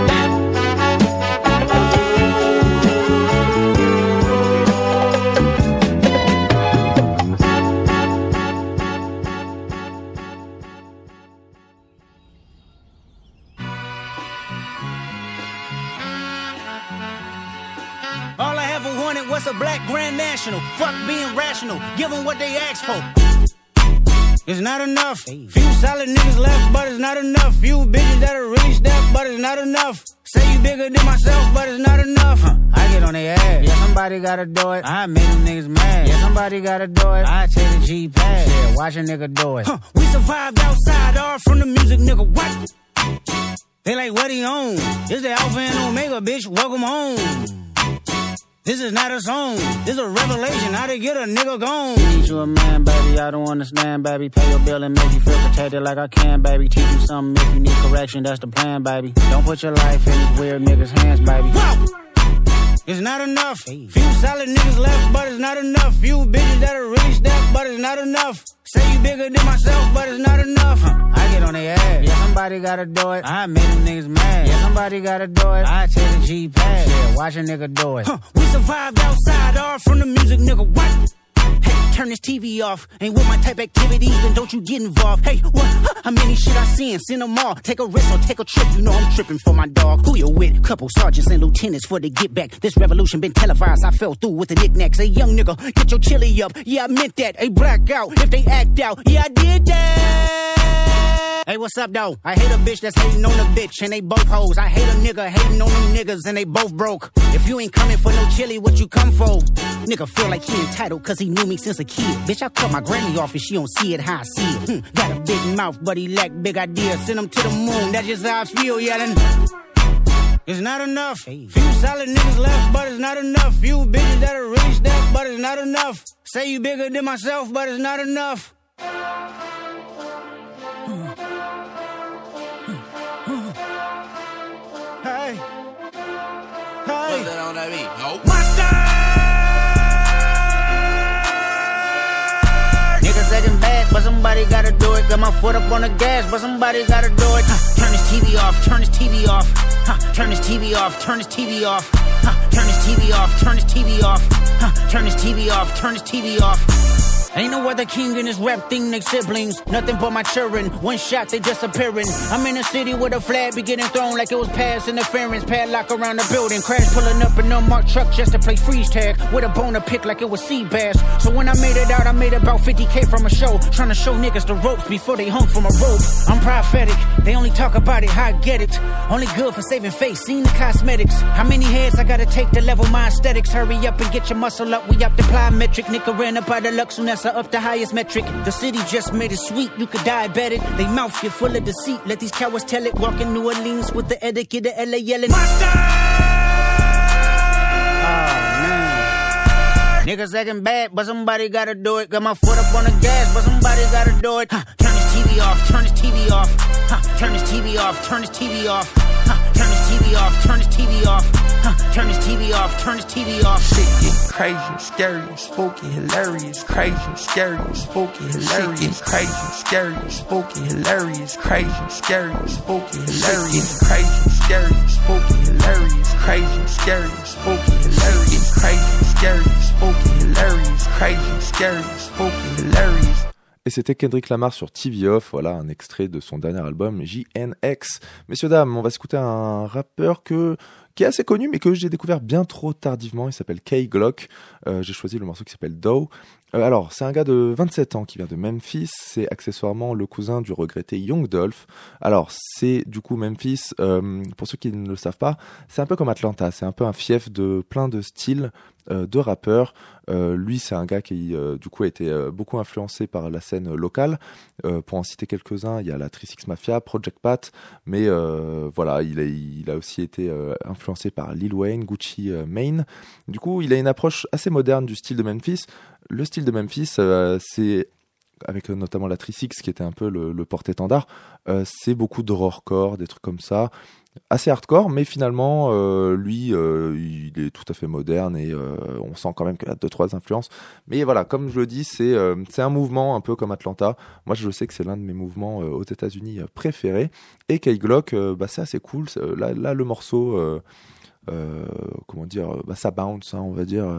S19: What's a black grand national? Fuck being rational, give them what they ask for. It's not enough. Few solid niggas left, but it's not enough. Few bitches that'll really step, but it's not enough. Say you bigger than myself, but it's not enough. I get on their ass. Yeah, somebody gotta do it. I made them niggas mad. Yeah, somebody gotta do it. I take the G pad. Yeah, watch a nigga do it. We survived outside, all from the music, nigga. What? They like, what he on? This the Alpha and Omega, bitch. Welcome home. This is not a song, this is a revelation, how to get a nigga gone. Need you a man, baby, I don't understand, baby. Pay your bill and make you feel protected like I can, baby. Teach you something if you need correction, that's the plan, baby. Don't put your life in these weird niggas' hands, baby. Whoa! It's not enough. Few solid niggas left, but it's not enough. Few bitches that'll really step, but it's not enough. Say you bigger than myself, but it's not enough. I get on their ass. Yeah, somebody gotta do it. I made them niggas mad. Yeah, somebody gotta do it. I take the G pad. Yeah, watch a nigga do it. We survived outside, all from the music, nigga. What? Hey, turn this TV off. Ain't with my type activities, then don't you get involved. Hey, what? How many shit I seen? Send them all. Take a risk or take a trip. You know I'm tripping for my dog. Who you with? Couple sergeants and lieutenants for the get back. This revolution been televised. I fell through with the knickknacks. Hey, young nigga, get your chili up. Yeah, I meant that. Hey, black out if they act out. Yeah, I did that. Hey, what's up, though? I hate a bitch that's hating on a bitch, and they both hoes. I hate a nigga hating on them niggas, and they both broke. If you ain't coming for no chili, what you come for? Nigga feel like he entitled, cause he knew me since a kid. Bitch, I cut my granny off if she don't see it how I see it. Got a big mouth, but he lack big ideas. Send him to the moon, that's just how I feel, yelling. It's not enough. Few solid niggas left, but it's not enough. Few bitches that'll reach that, but it's not enough. Say you bigger than myself, but it's not enough. Hey, hey,
S18: that on that beat? Nope.
S19: Niggas acting bad, but somebody gotta do it. Got my foot up on the gas, but somebody gotta do it. Turn this TV off, turn this TV off. Turn this TV off, turn this TV off. Turn this TV off, turn this TV off. Turn this TV off, turn this TV off. Ain't no other king in this rap thing, they siblings. Nothing but my children. One shot, they disappearing. I'm in a city with a flag be getting thrown like it was past interference. Padlock around the building. Crash pulling up an unmarked truck just to play freeze tag. With a bone to pick like it was sea bass. So when I made it out, I made about 50K from a show. Trying to show niggas the ropes before they hung from a rope. I'm prophetic. They only talk about it, how I get it. Only good for saving face, seen the cosmetics. How many heads I gotta take to level my aesthetics? Hurry up and get your muscle up. We up the plyometric. Nigga ran up out of Lux soon as up the highest metric. The city just made it sweet, you could diabetic. They mouth get full of deceit. Let these cowards tell it. Walk in New Orleans with the etiquette of LA yelling. Monster! Oh, man. Niggas acting bad, but somebody gotta do it. Got my foot up on the gas, but somebody gotta do it. Turn this TV off, turn this TV off. Turn this TV off, turn this TV off. Turn this TV off, turn this TV off. Turn this TV off, turn this TV off.
S20: Shit get crazy, scary, spooky, hilarious. Crazy, scary, spooky, hilarious. Crazy, scary, spooky, hilarious. Crazy, scary, spooky, hilarious. Crazy, scary, spooky, hilarious. Crazy, scary, spooky, hilarious. Crazy, scary, spooky, hilarious. Crazy, scary, spooky, hilarious.
S5: Et c'était Kendrick Lamar sur TV Off, voilà un extrait de son dernier album JNX. Messieurs, dames, on va s'écouter un rappeur qui est assez connu mais que j'ai découvert bien trop tardivement, il s'appelle Kay Glock. J'ai choisi le morceau qui s'appelle Doe. Alors, c'est un gars de 27 ans qui vient de Memphis, c'est accessoirement le cousin du regretté Young Dolph. Alors, c'est du coup Memphis, pour ceux qui ne le savent pas, c'est un peu comme Atlanta, c'est un peu un fief de plein de styles de rappeurs. Lui, c'est un gars qui du coup a été beaucoup influencé par la scène locale. Pour en citer quelques-uns, il y a la 3-6 Mafia, Project Pat, mais voilà, il a aussi été influencé par Lil Wayne, Gucci Mane. Du coup, il a une approche assez moderne du style de Memphis. Le style de Memphis, c'est avec notamment la 3-6 qui était un peu le porte-étendard, c'est beaucoup de horrorcore, des trucs comme ça, assez hardcore, mais finalement lui il est tout à fait moderne et on sent quand même qu'il y a 2-3 influences, mais voilà, comme je le dis, c'est un mouvement un peu comme Atlanta. Moi je sais que c'est l'un de mes mouvements aux États-Unis préférés, et Kay Glock, c'est assez cool. Là le morceau comment dire, ça bounce, hein, on va dire,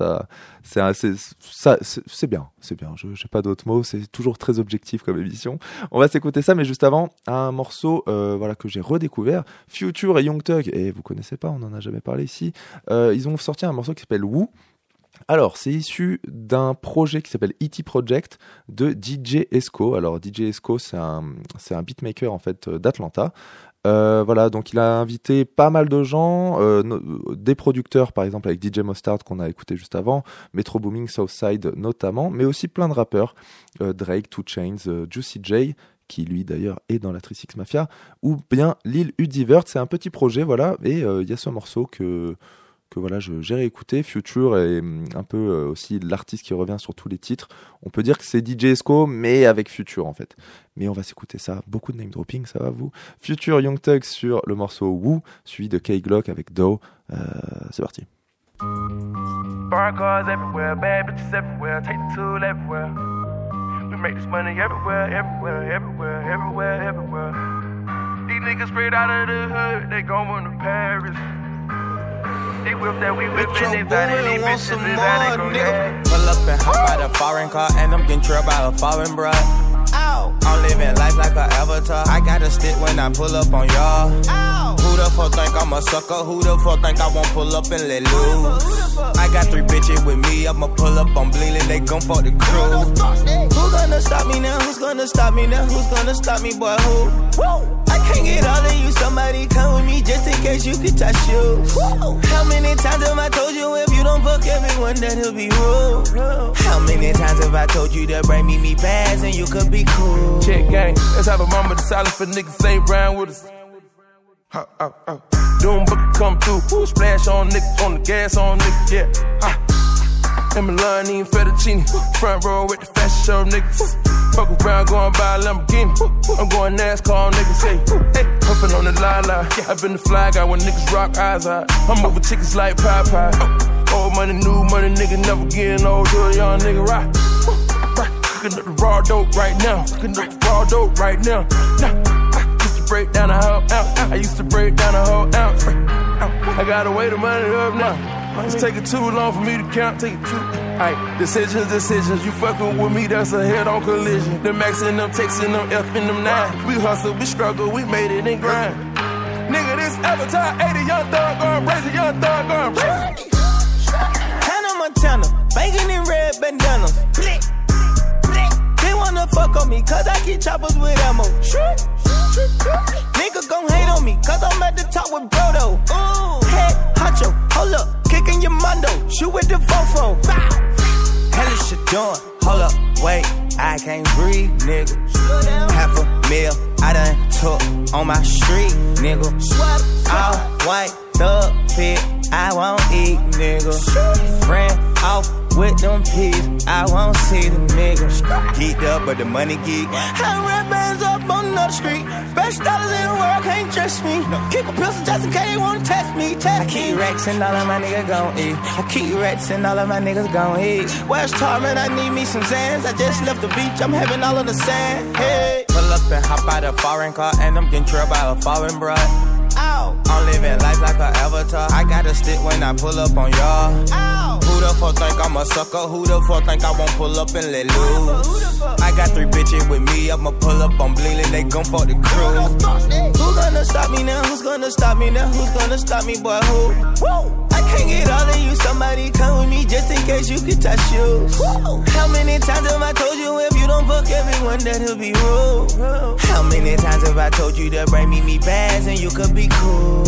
S5: c'est bien, j'ai pas d'autres mots, c'est toujours très objectif comme émission. On va s'écouter ça, mais juste avant, un morceau voilà, que j'ai redécouvert, Future et Young Thug, et vous connaissez pas, on en a jamais parlé ici, ils ont sorti un morceau qui s'appelle Woo. Alors, c'est issu d'un projet qui s'appelle E.T. Project de DJ Esco. Alors, DJ Esco, c'est un beatmaker en fait d'Atlanta. Voilà, donc il a invité pas mal de gens, des producteurs par exemple avec DJ Mustard qu'on a écouté juste avant, Metro Booming, Southside notamment, mais aussi plein de rappeurs, Drake, 2 Chainz, Juicy J, qui lui d'ailleurs est dans la 3-6 Mafia, ou bien Lil Uzi Vert. C'est un petit projet, voilà, et il y a ce morceau que voilà, j'ai réécouté. Future est un peu aussi l'artiste qui revient sur tous les titres. On peut dire que c'est DJ Esco, mais avec Future en fait. Mais on va s'écouter ça. Beaucoup de name dropping, ça va vous? Future, Young Thug sur le morceau Woo, suivi de Kay Glock avec Doe. C'est parti.
S21: Bar cars everywhere, bad bitches everywhere, take the tool everywhere. We make this money everywhere, everywhere, everywhere, everywhere, everywhere. These niggas straight out of the hood, they going to Paris. She whip that we whippin', they bad and these bitches is bad, they gon' get.
S4: Pull up and hop out a foreign car, and I'm getting trailed by a foreign bruh. Ow. I'm living life like a avatar. I got a stick when I pull up on y'all. Ow. Who the fuck think I'm a sucker? Who the fuck think I won't pull up and let loose? I got 3 bitches with me, I'ma pull up on Bleelin', they gon' fuck the crew. Who gonna stop me now? Who's gonna stop me now? Who's gonna stop me, boy? Who? I can't get all of you, somebody come with me just in case you could touch shoes. How many times have I told you if you don't fuck everyone that he'll be rude? How many times have I told you to bring me bags and you could be cool?
S21: Check gang, let's have a moment of silence for niggas ain't round with us. Doom book come through, who splash on niggas, on the gas on niggas, yeah. And Milani and fettuccine, front row with the fashion show niggas. Fuck around, going by a Lamborghini. I'm going NASCAR, niggas say, hey, puffin' on the la-la. I've been the fly guy when niggas rock eyes out. I'm moving tickets like Popeye. Old money, new money, nigga never getting old to a young nigga rock. Cooking up the raw dope right now. Cooking up the raw dope right now. Break down a whole ounce. I used to break down a whole ounce. I gotta weigh the money up now. It's taking too long for me to count. Take it too. Aight, decisions. You fucking with me, that's a head-on collision. The maxing them, texting them, F-ing them 9. We hustle, we struggle, we made it and grind. Nigga, this Avatar 80, young thug going crazy, young thug going crazy.
S4: Hannah Montana, banging in red bandanas. They wanna fuck on me, cause I keep choppers with ammo. Nigga gon' hate on me, cause I'm at the top with Brodo. Hey, honcho, hold up, kicking your mondo, shoot with the fofo. Hell is shit doing, hold up, wait, I can't breathe, nigga. $500,000, I done took on my street, nigga. All white, thug fit, I won't eat, nigga. Ran off with them peas, I won't see the niggas. Geeked up, but the money geek. I red bands up on the street. Best dollars in the world, can't trust me. Keep a pistol just in case they wanna test me. I keep racks and all of my niggas gon' eat. I keep racks and all of my niggas gon' eat. Where's Tarman? I need me some Zans. I just left the beach, I'm having all of the sand. Hey, pull up and hop out a foreign car, and I'm getting trailed by a foreign bruh. Ow. I'm living life like an avatar. I got a stick when I pull up on y'all. Ow. Who the fuck think I'm a sucker? Who the fuck think I won't pull up and let loose? I got 3 bitches with me, I'ma pull up on Bleelin', they gon' fuck the crew. Who gonna stop me now? Who's gonna stop me now? Who's gonna stop me, boy? Who? I can't get all of you, somebody come with me just in case you could touch shoes. How many times have I told you if you don't fuck everyone that he'll be rude? How many times have I told you to bring me bags and you could be cool?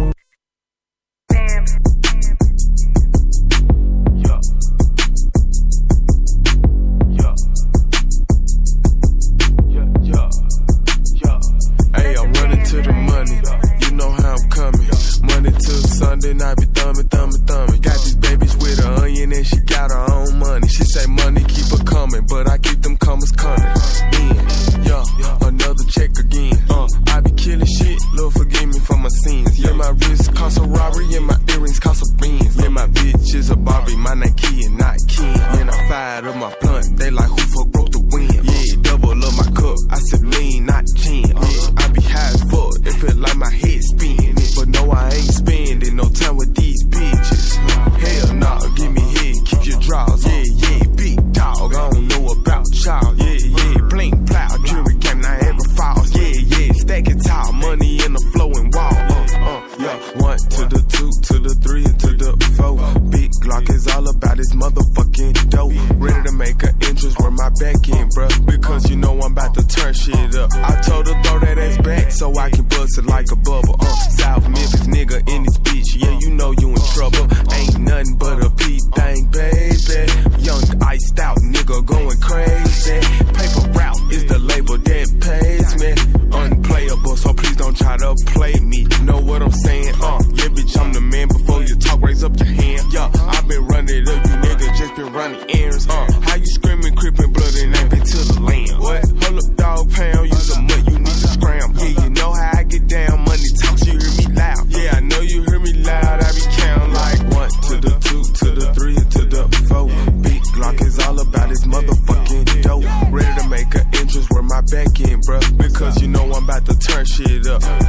S21: Hey, I'm running to the money. You know how I'm coming. Monday till Sunday night, be thumbing. Got these babies with an onion and she got her own money. She say money keep her coming, but I keep them commas coming. Another check again. I be killing shit, Lord forgive me for my sins. Yeah, my wrist cost a robbery and my earrings cost a Benz. Yeah, my bitch is a Barbie, my name Key and not Ken. And I fired up my blunt, they like who fuck broke the wind. Yeah, double up my cup, I sip lean, not gin. I be high as fuck, it feel like my head spinning. But no, I ain't spending no time with these bitches. Hell nah, give me head, keep your draws. Yeah, big dog, I don't know about y'all. Yeah, blink, plow, jury game, now every falls. Yeah, stack it tall, money in the flowing wall. Yeah, 1 to the 2 to the 3 and to the 4. Big Glock is all about this motherfucking dope. Ready to make an interest where my back in, bruh. Because you know I'm about to turn shit up. I told her throw that ass back so I can bust it like a bubble. South Memphis nigga in this bitch, yeah, you know you in trouble. Ain't nothing but a P thing, baby. Young iced out nigga going crazy. Paper route is the label that pays me. Unplayable, so please don't try to play me. Know what I'm saying? Yeah, bitch, I'm the man. Before you talk, raise up your hand. Yeah, I've been running it up, you niggas just been running errands. How you screaming, creeping, blood and ain't been to the land? What? Hold up, dog pound, use a mud, you need to scram. Yeah, you know how I get down, money talks, you hear me loud. Yeah, I know you hear me loud, I be counting like 1 to the 2 to the 3 and to the 4. Big Glock is all about this motherfucking dope. Ready to make an interest where my back in, bruh. Because you know I'm about to turn shit up.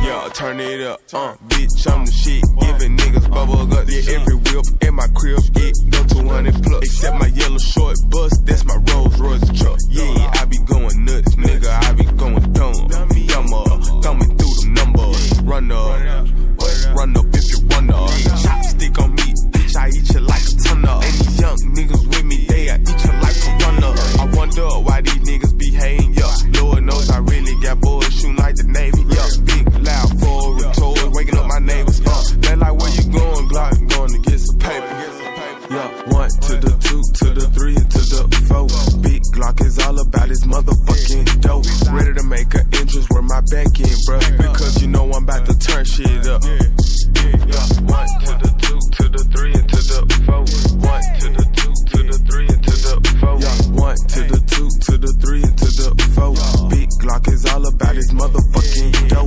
S21: Yeah, turn it up, bitch, I'm the shit. Giving niggas bubble guts. Yeah, every whip in my crib, it go 200 plus. Except my yellow short bus, that's my Rolls Royce truck. Yeah, I be going nuts, nigga, I be going dumb. Thumbing through the numbers. Run up if you run up. Chopstick on me, bitch, I eat you like a ton up. And these young niggas with me, they I eat you like a runner. I wonder why these niggas be hating, yeah. Lord knows I really got boys shooting like the Navy, yeah. Big, loud, forward, toys, waking up my neighbors, They like, where you going, Glock? Going to get some paper. Yeah, 1 to the 2 to the 3 and to the 4. Big Glock is all about his motherfucking dope. Ready to make an entrance where my back in, bruh. Because you know I'm about to turn shit up. Yeah, 1 to the 2 to the 3 and to the 4. 1 to the 2 to the 3 and to the 4. Yeah, 1 to the 2 to the 3 and to the 4. Big Glock is all about his motherfucking dope.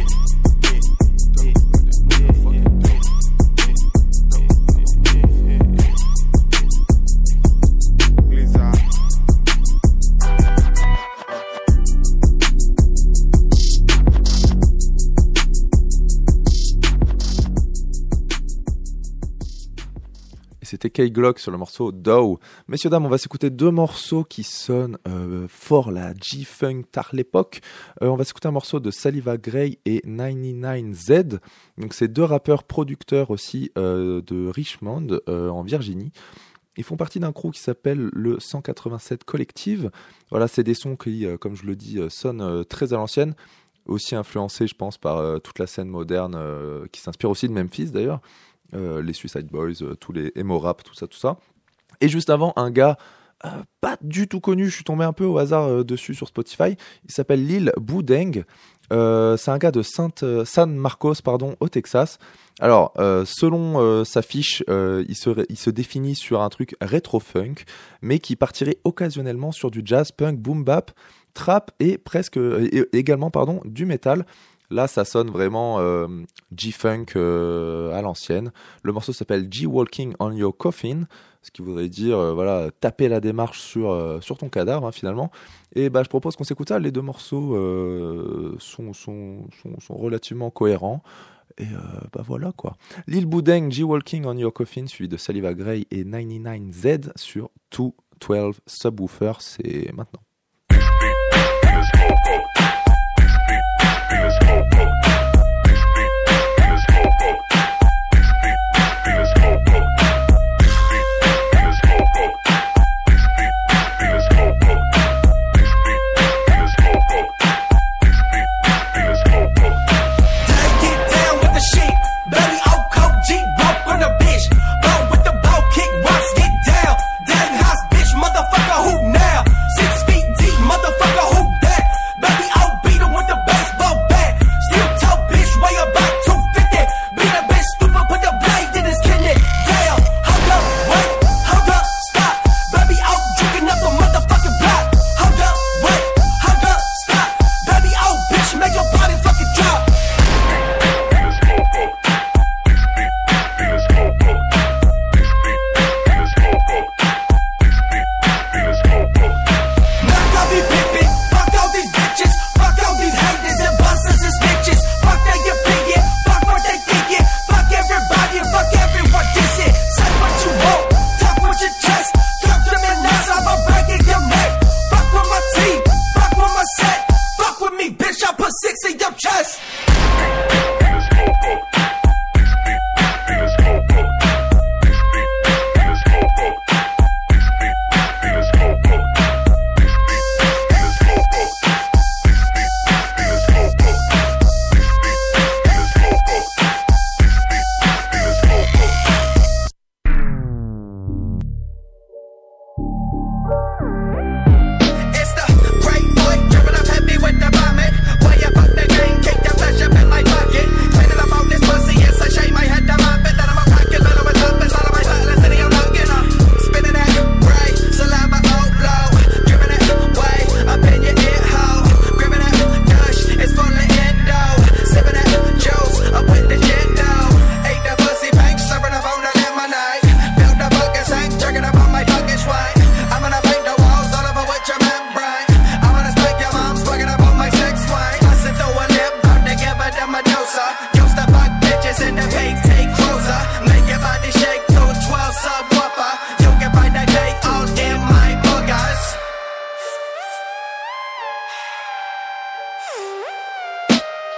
S5: C'était Kay Glock sur le morceau Dow. Messieurs, dames, on va s'écouter deux morceaux qui sonnent fort la G-Funk tard l'époque. On va s'écouter un morceau de Saliva Grey et 99Z. Donc, c'est deux rappeurs producteurs aussi de Richmond, en Virginie. Ils font partie d'un crew qui s'appelle le 187 Collective. Voilà, c'est des sons qui, comme je le dis, sonnent très à l'ancienne. Aussi influencés, je pense, par toute la scène moderne qui s'inspire aussi de Memphis d'ailleurs. Les Suicide Boys, tous les emo rap, tout ça. Et juste avant, un gars pas du tout connu, je suis tombé un peu au hasard dessus sur Spotify. Il s'appelle Lil Boudeng. C'est un gars de San Marcos, au Texas. Alors, selon sa fiche, il se définit sur un truc rétro-funk, mais qui partirait occasionnellement sur du jazz, punk, boom bap, trap et également du métal. Là, ça sonne vraiment G-Funk à l'ancienne. Le morceau s'appelle G-Walking on Your Coffin, ce qui voudrait dire taper la démarche sur ton cadavre, finalement. Et je propose qu'on s'écoute ça. Les deux morceaux sont relativement cohérents. Et voilà quoi. Lil Boudeng, G-Walking on Your Coffin, suivi de Saliva Grey et 99Z sur 212 Subwoofer. C'est maintenant.
S1: Motherfucker, who now? 6 feet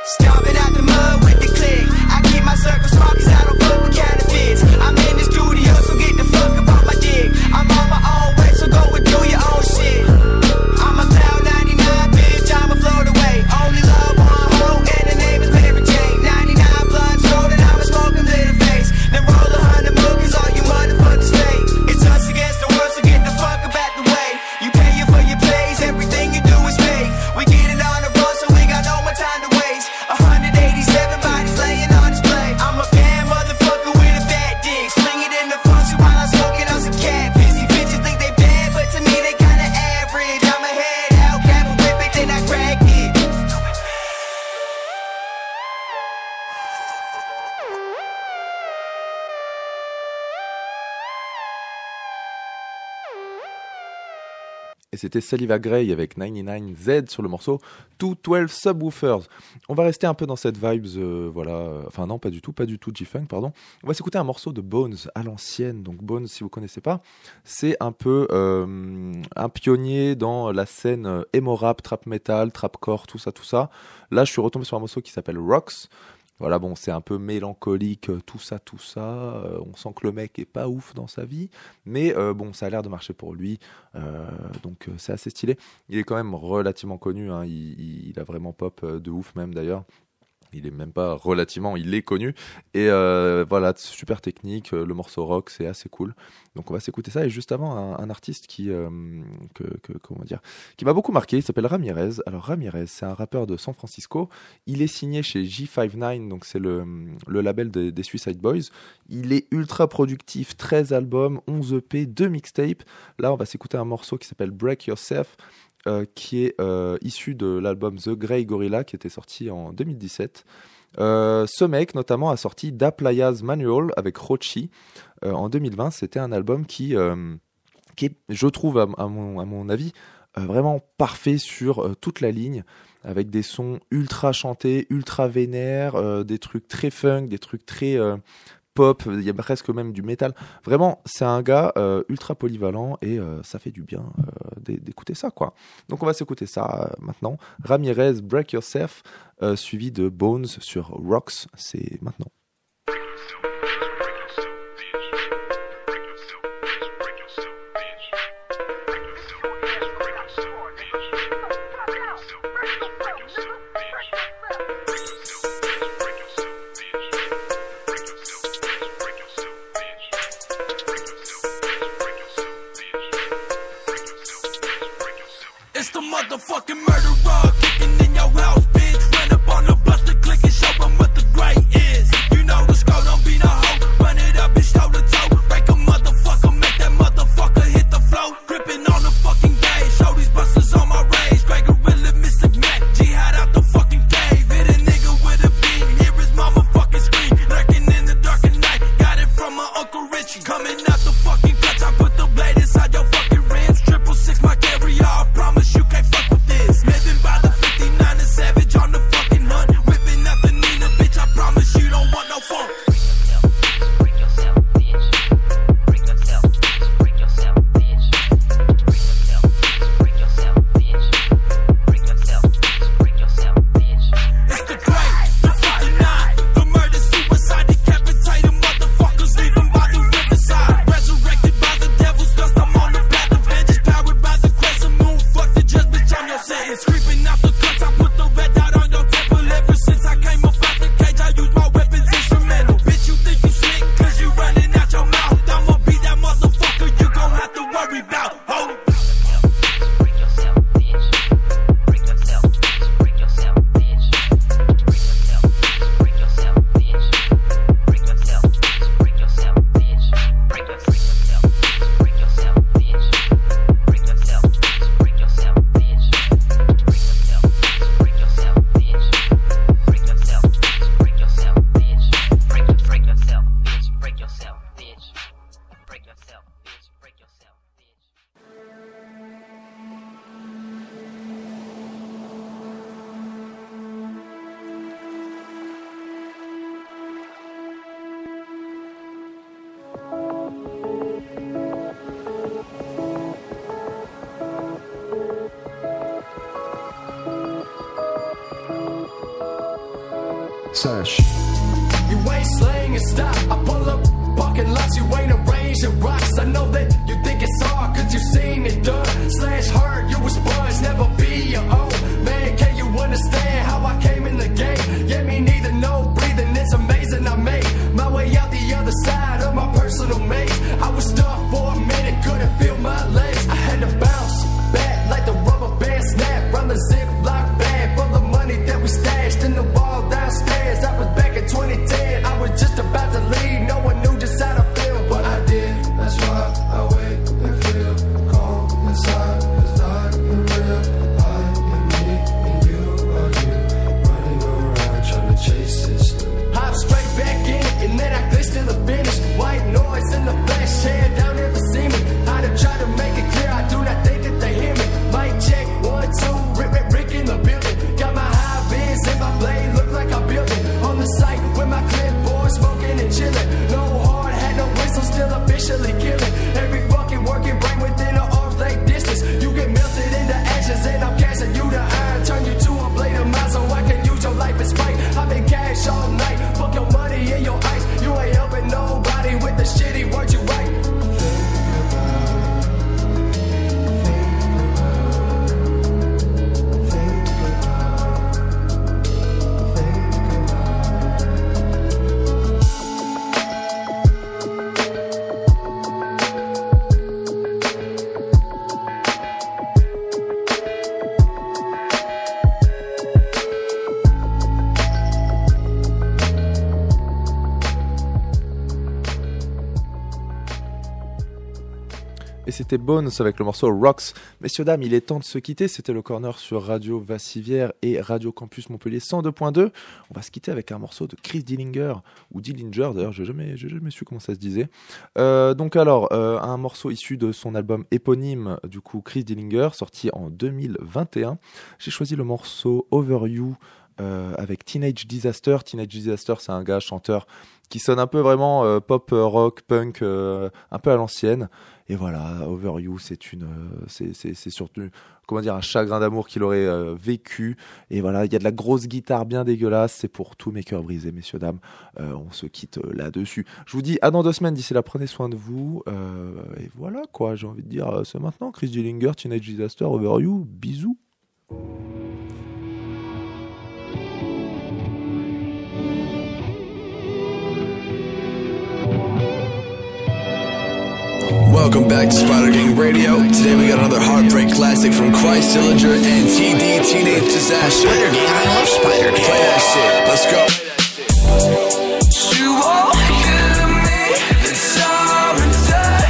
S4: Stomping out the mud with the click. I keep my circle small cause I don't fuck with counterfeits. I'm in the studio, so get the fuck up on my dick. I'm on my own way, so go and do your own shit. I'm a cloud 99, bitch, I'ma float away. Only love one hoe, and the name is Mary Jane. 99 blunts rolling, I'ma smoke them to the face. Then roll 100 movies, all you motherfuckers fake. It's us against the world, so get the fuck up out the way. You pay it for your plays, everything you do is fake. We get it on the road, so we got no more time to waste. 187 bodies laying on display. I'm a bad motherfucker with a fat dick. Sling it in the function while I'm smoking on some cat. Busy bitches think they bad, but to me they kinda average. I'm a head out, grab a whip it, then I crack it.
S5: Et c'était Saliva Grey avec 99Z sur le morceau 212 Subwoofers. On va rester un peu dans cette vibes, voilà. Enfin non, pas du tout G-Funk, pardon. On va s'écouter un morceau de Bones à l'ancienne. Donc Bones, si vous connaissez pas, c'est un peu un pionnier dans la scène emo rap, trap metal, trapcore, tout ça. Là, je suis retombé sur un morceau qui s'appelle Rocks. Voilà, bon, c'est un peu mélancolique, tout ça. On sent que le mec est pas ouf dans sa vie, mais bon, ça a l'air de marcher pour lui, donc c'est assez stylé. Il est quand même relativement connu, hein, il a vraiment pop de ouf même d'ailleurs. Il est même pas relativement, il est connu. Et voilà, super technique. Le morceau rock, c'est assez cool. Donc on va s'écouter ça. Et juste avant, un artiste qui m'a beaucoup marqué. Il s'appelle Ramirez. Alors Ramirez, c'est un rappeur de San Francisco. Il est signé chez G59, donc c'est le label des Suicide Boys. Il est ultra productif. 13 albums, 11 EP, 2 mixtapes. Là, on va s'écouter un morceau qui s'appelle Break Yourself. Qui est issu de l'album The Grey Gorilla qui était sorti en 2017. Ce mec notamment a sorti Da Playa's Manual avec Rochi en 2020. C'était un album qui est, je trouve à mon avis, vraiment parfait sur toute la ligne, avec des sons ultra chantés, ultra vénères, des trucs très funk, des trucs très pop, il y a presque même du métal. Vraiment, c'est un gars ultra polyvalent et ça fait du bien d'écouter ça, quoi. Donc on va s'écouter ça maintenant. Ramirez, Break Yourself, suivi de Bones sur Rocks. C'est maintenant.
S11: Motherfucking murderer kicking in your house, bitch. Run up on the bus to click and show them what the great is. You know the score, don't be no hoe. Run it up, bitch, toe to toe. Break a motherfucker, make that motherfucker hit the floor. Gripping on the fucking gauge. Show these busters on my rage. Grey Gorilla, Mr. Mac. Jihad out the fucking cave. Hit a nigga with a beam. Hear his mama fucking scream. Lurking in the dark at night. Got it from my Uncle Richie. Coming out the fucking clutch. I put the blade inside your fucking rims. 666 my carrier. I promise you can't fuck with this.
S1: Sash.
S11: You ain't slaying and stop. I pull up parking lots, you ain't arranging rocks. I know that you think it's hard, cause you seen it done. Slash hard, you was sponge, never be your own. Man, can you understand how I came in the game? Yeah, me neither, no breathing, it's amazing I made my way out the other side of my personal maze. I was stuck for a minute, couldn't feel my legs. I had to bounce back like the rubber band snap. Run the Ziploc bag for the money that we stashed in the wall downstairs. I was back in 2010, I was just about to leave. No one knew just how to feel, but I did. That's why I wait and feel calm inside. Cause I am real, I am me and you are you. Running around trying to chase this. Hop straight back in and then I glitch to the finish. White noise in the flesh, head down, never see me. I done tried to make it clear, I do not think that they hear me. Mic check, 1, 2, Rick in the building. Got my high vis and my blade look like I'm building. On the site with my clipboard, smoking and chilling. No hard hat, no whistle, still officially killing. Every fucking working brain within an arm's length distance. You get melted into ashes and I'm casting you to iron. Turn you to a blade of mine so I can use your life as spite. I've been cash all night, fuck your money and your ice. You ain't helping nobody with the shitty words you write.
S5: Et c'était Bones avec le morceau Rocks. Messieurs, dames, il est temps de se quitter. C'était le corner sur Radio Vassivière et Radio Campus Montpellier 102.2. On va se quitter avec un morceau de Chris Dillinger, ou Dillinger, d'ailleurs, j'ai jamais su comment ça se disait. Un morceau issu de son album éponyme, du coup, Chris Dillinger, sorti en 2021. J'ai choisi le morceau Over You, avec Teenage Disaster. Teenage Disaster, c'est un gars chanteur qui sonne un peu vraiment pop, rock, punk, un peu à l'ancienne. Et voilà, Over You, c'est surtout, comment dire, un chagrin d'amour qu'il aurait vécu. Et voilà, il y a de la grosse guitare bien dégueulasse. C'est pour tous mes cœurs brisés, messieurs, dames. On se quitte là-dessus. Je vous dis à dans 2 semaines. D'ici là, prenez soin de vous. Et voilà, quoi, j'ai envie de dire, c'est maintenant. Chris Dillinger, Teenage Disaster, Over You. Bisous.
S22: Welcome back to Spider Gang Radio. Today we got another heartbreak classic from Christ Dillinger and TD, Teenage Disaster. Spider Gang, I love Spider Gang. Play that shit, let's go. You won't give me the time of day.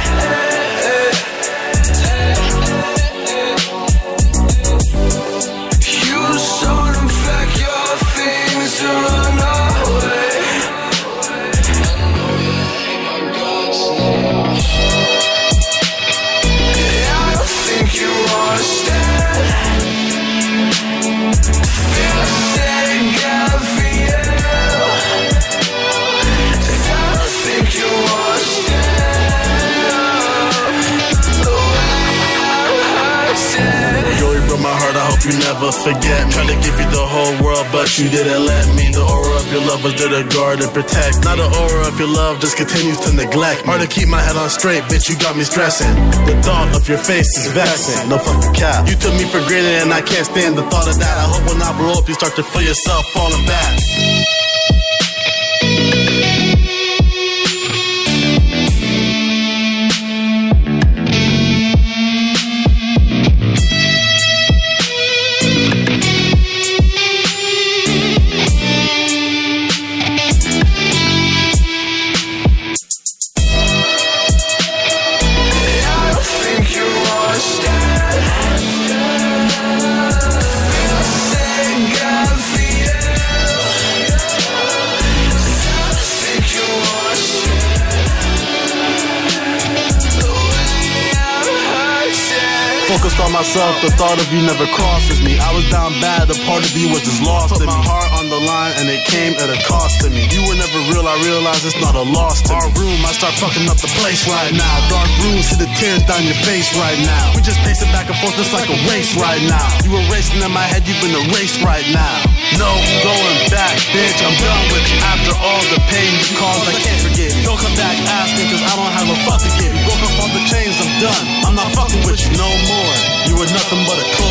S22: You sold them back your things to run away. You never forget. Trying to give you the whole world, but you didn't let me. The aura of your love was there to guard and protect. Now the aura of your love just continues to neglect. Hard to keep my head on straight, bitch, you got me stressing. The thought of your face is vexing. No fucking cap. You took me for granted and I can't stand the thought of that. I hope when I blow up you start to feel yourself falling back. thought myself, the thought of you never crosses me. I was down bad, the part of you was just lost to me. Put my heart on the line and it came at a cost to me. You were never real, I realized it's not a loss to me. Our room, I start fucking up the place right now. Dark room, see the tears down your face right now. We just pacing back and forth just like a race right now. You were racing in my head, you've been erased right now. No going back, bitch, I'm done with you. After all the pain you caused, I can't forget you. Don't come back asking, cause I don't have a fuck to give you. Broke up all the chains, I'm done. I'm not fucking with you no more. You were nothing but a clone.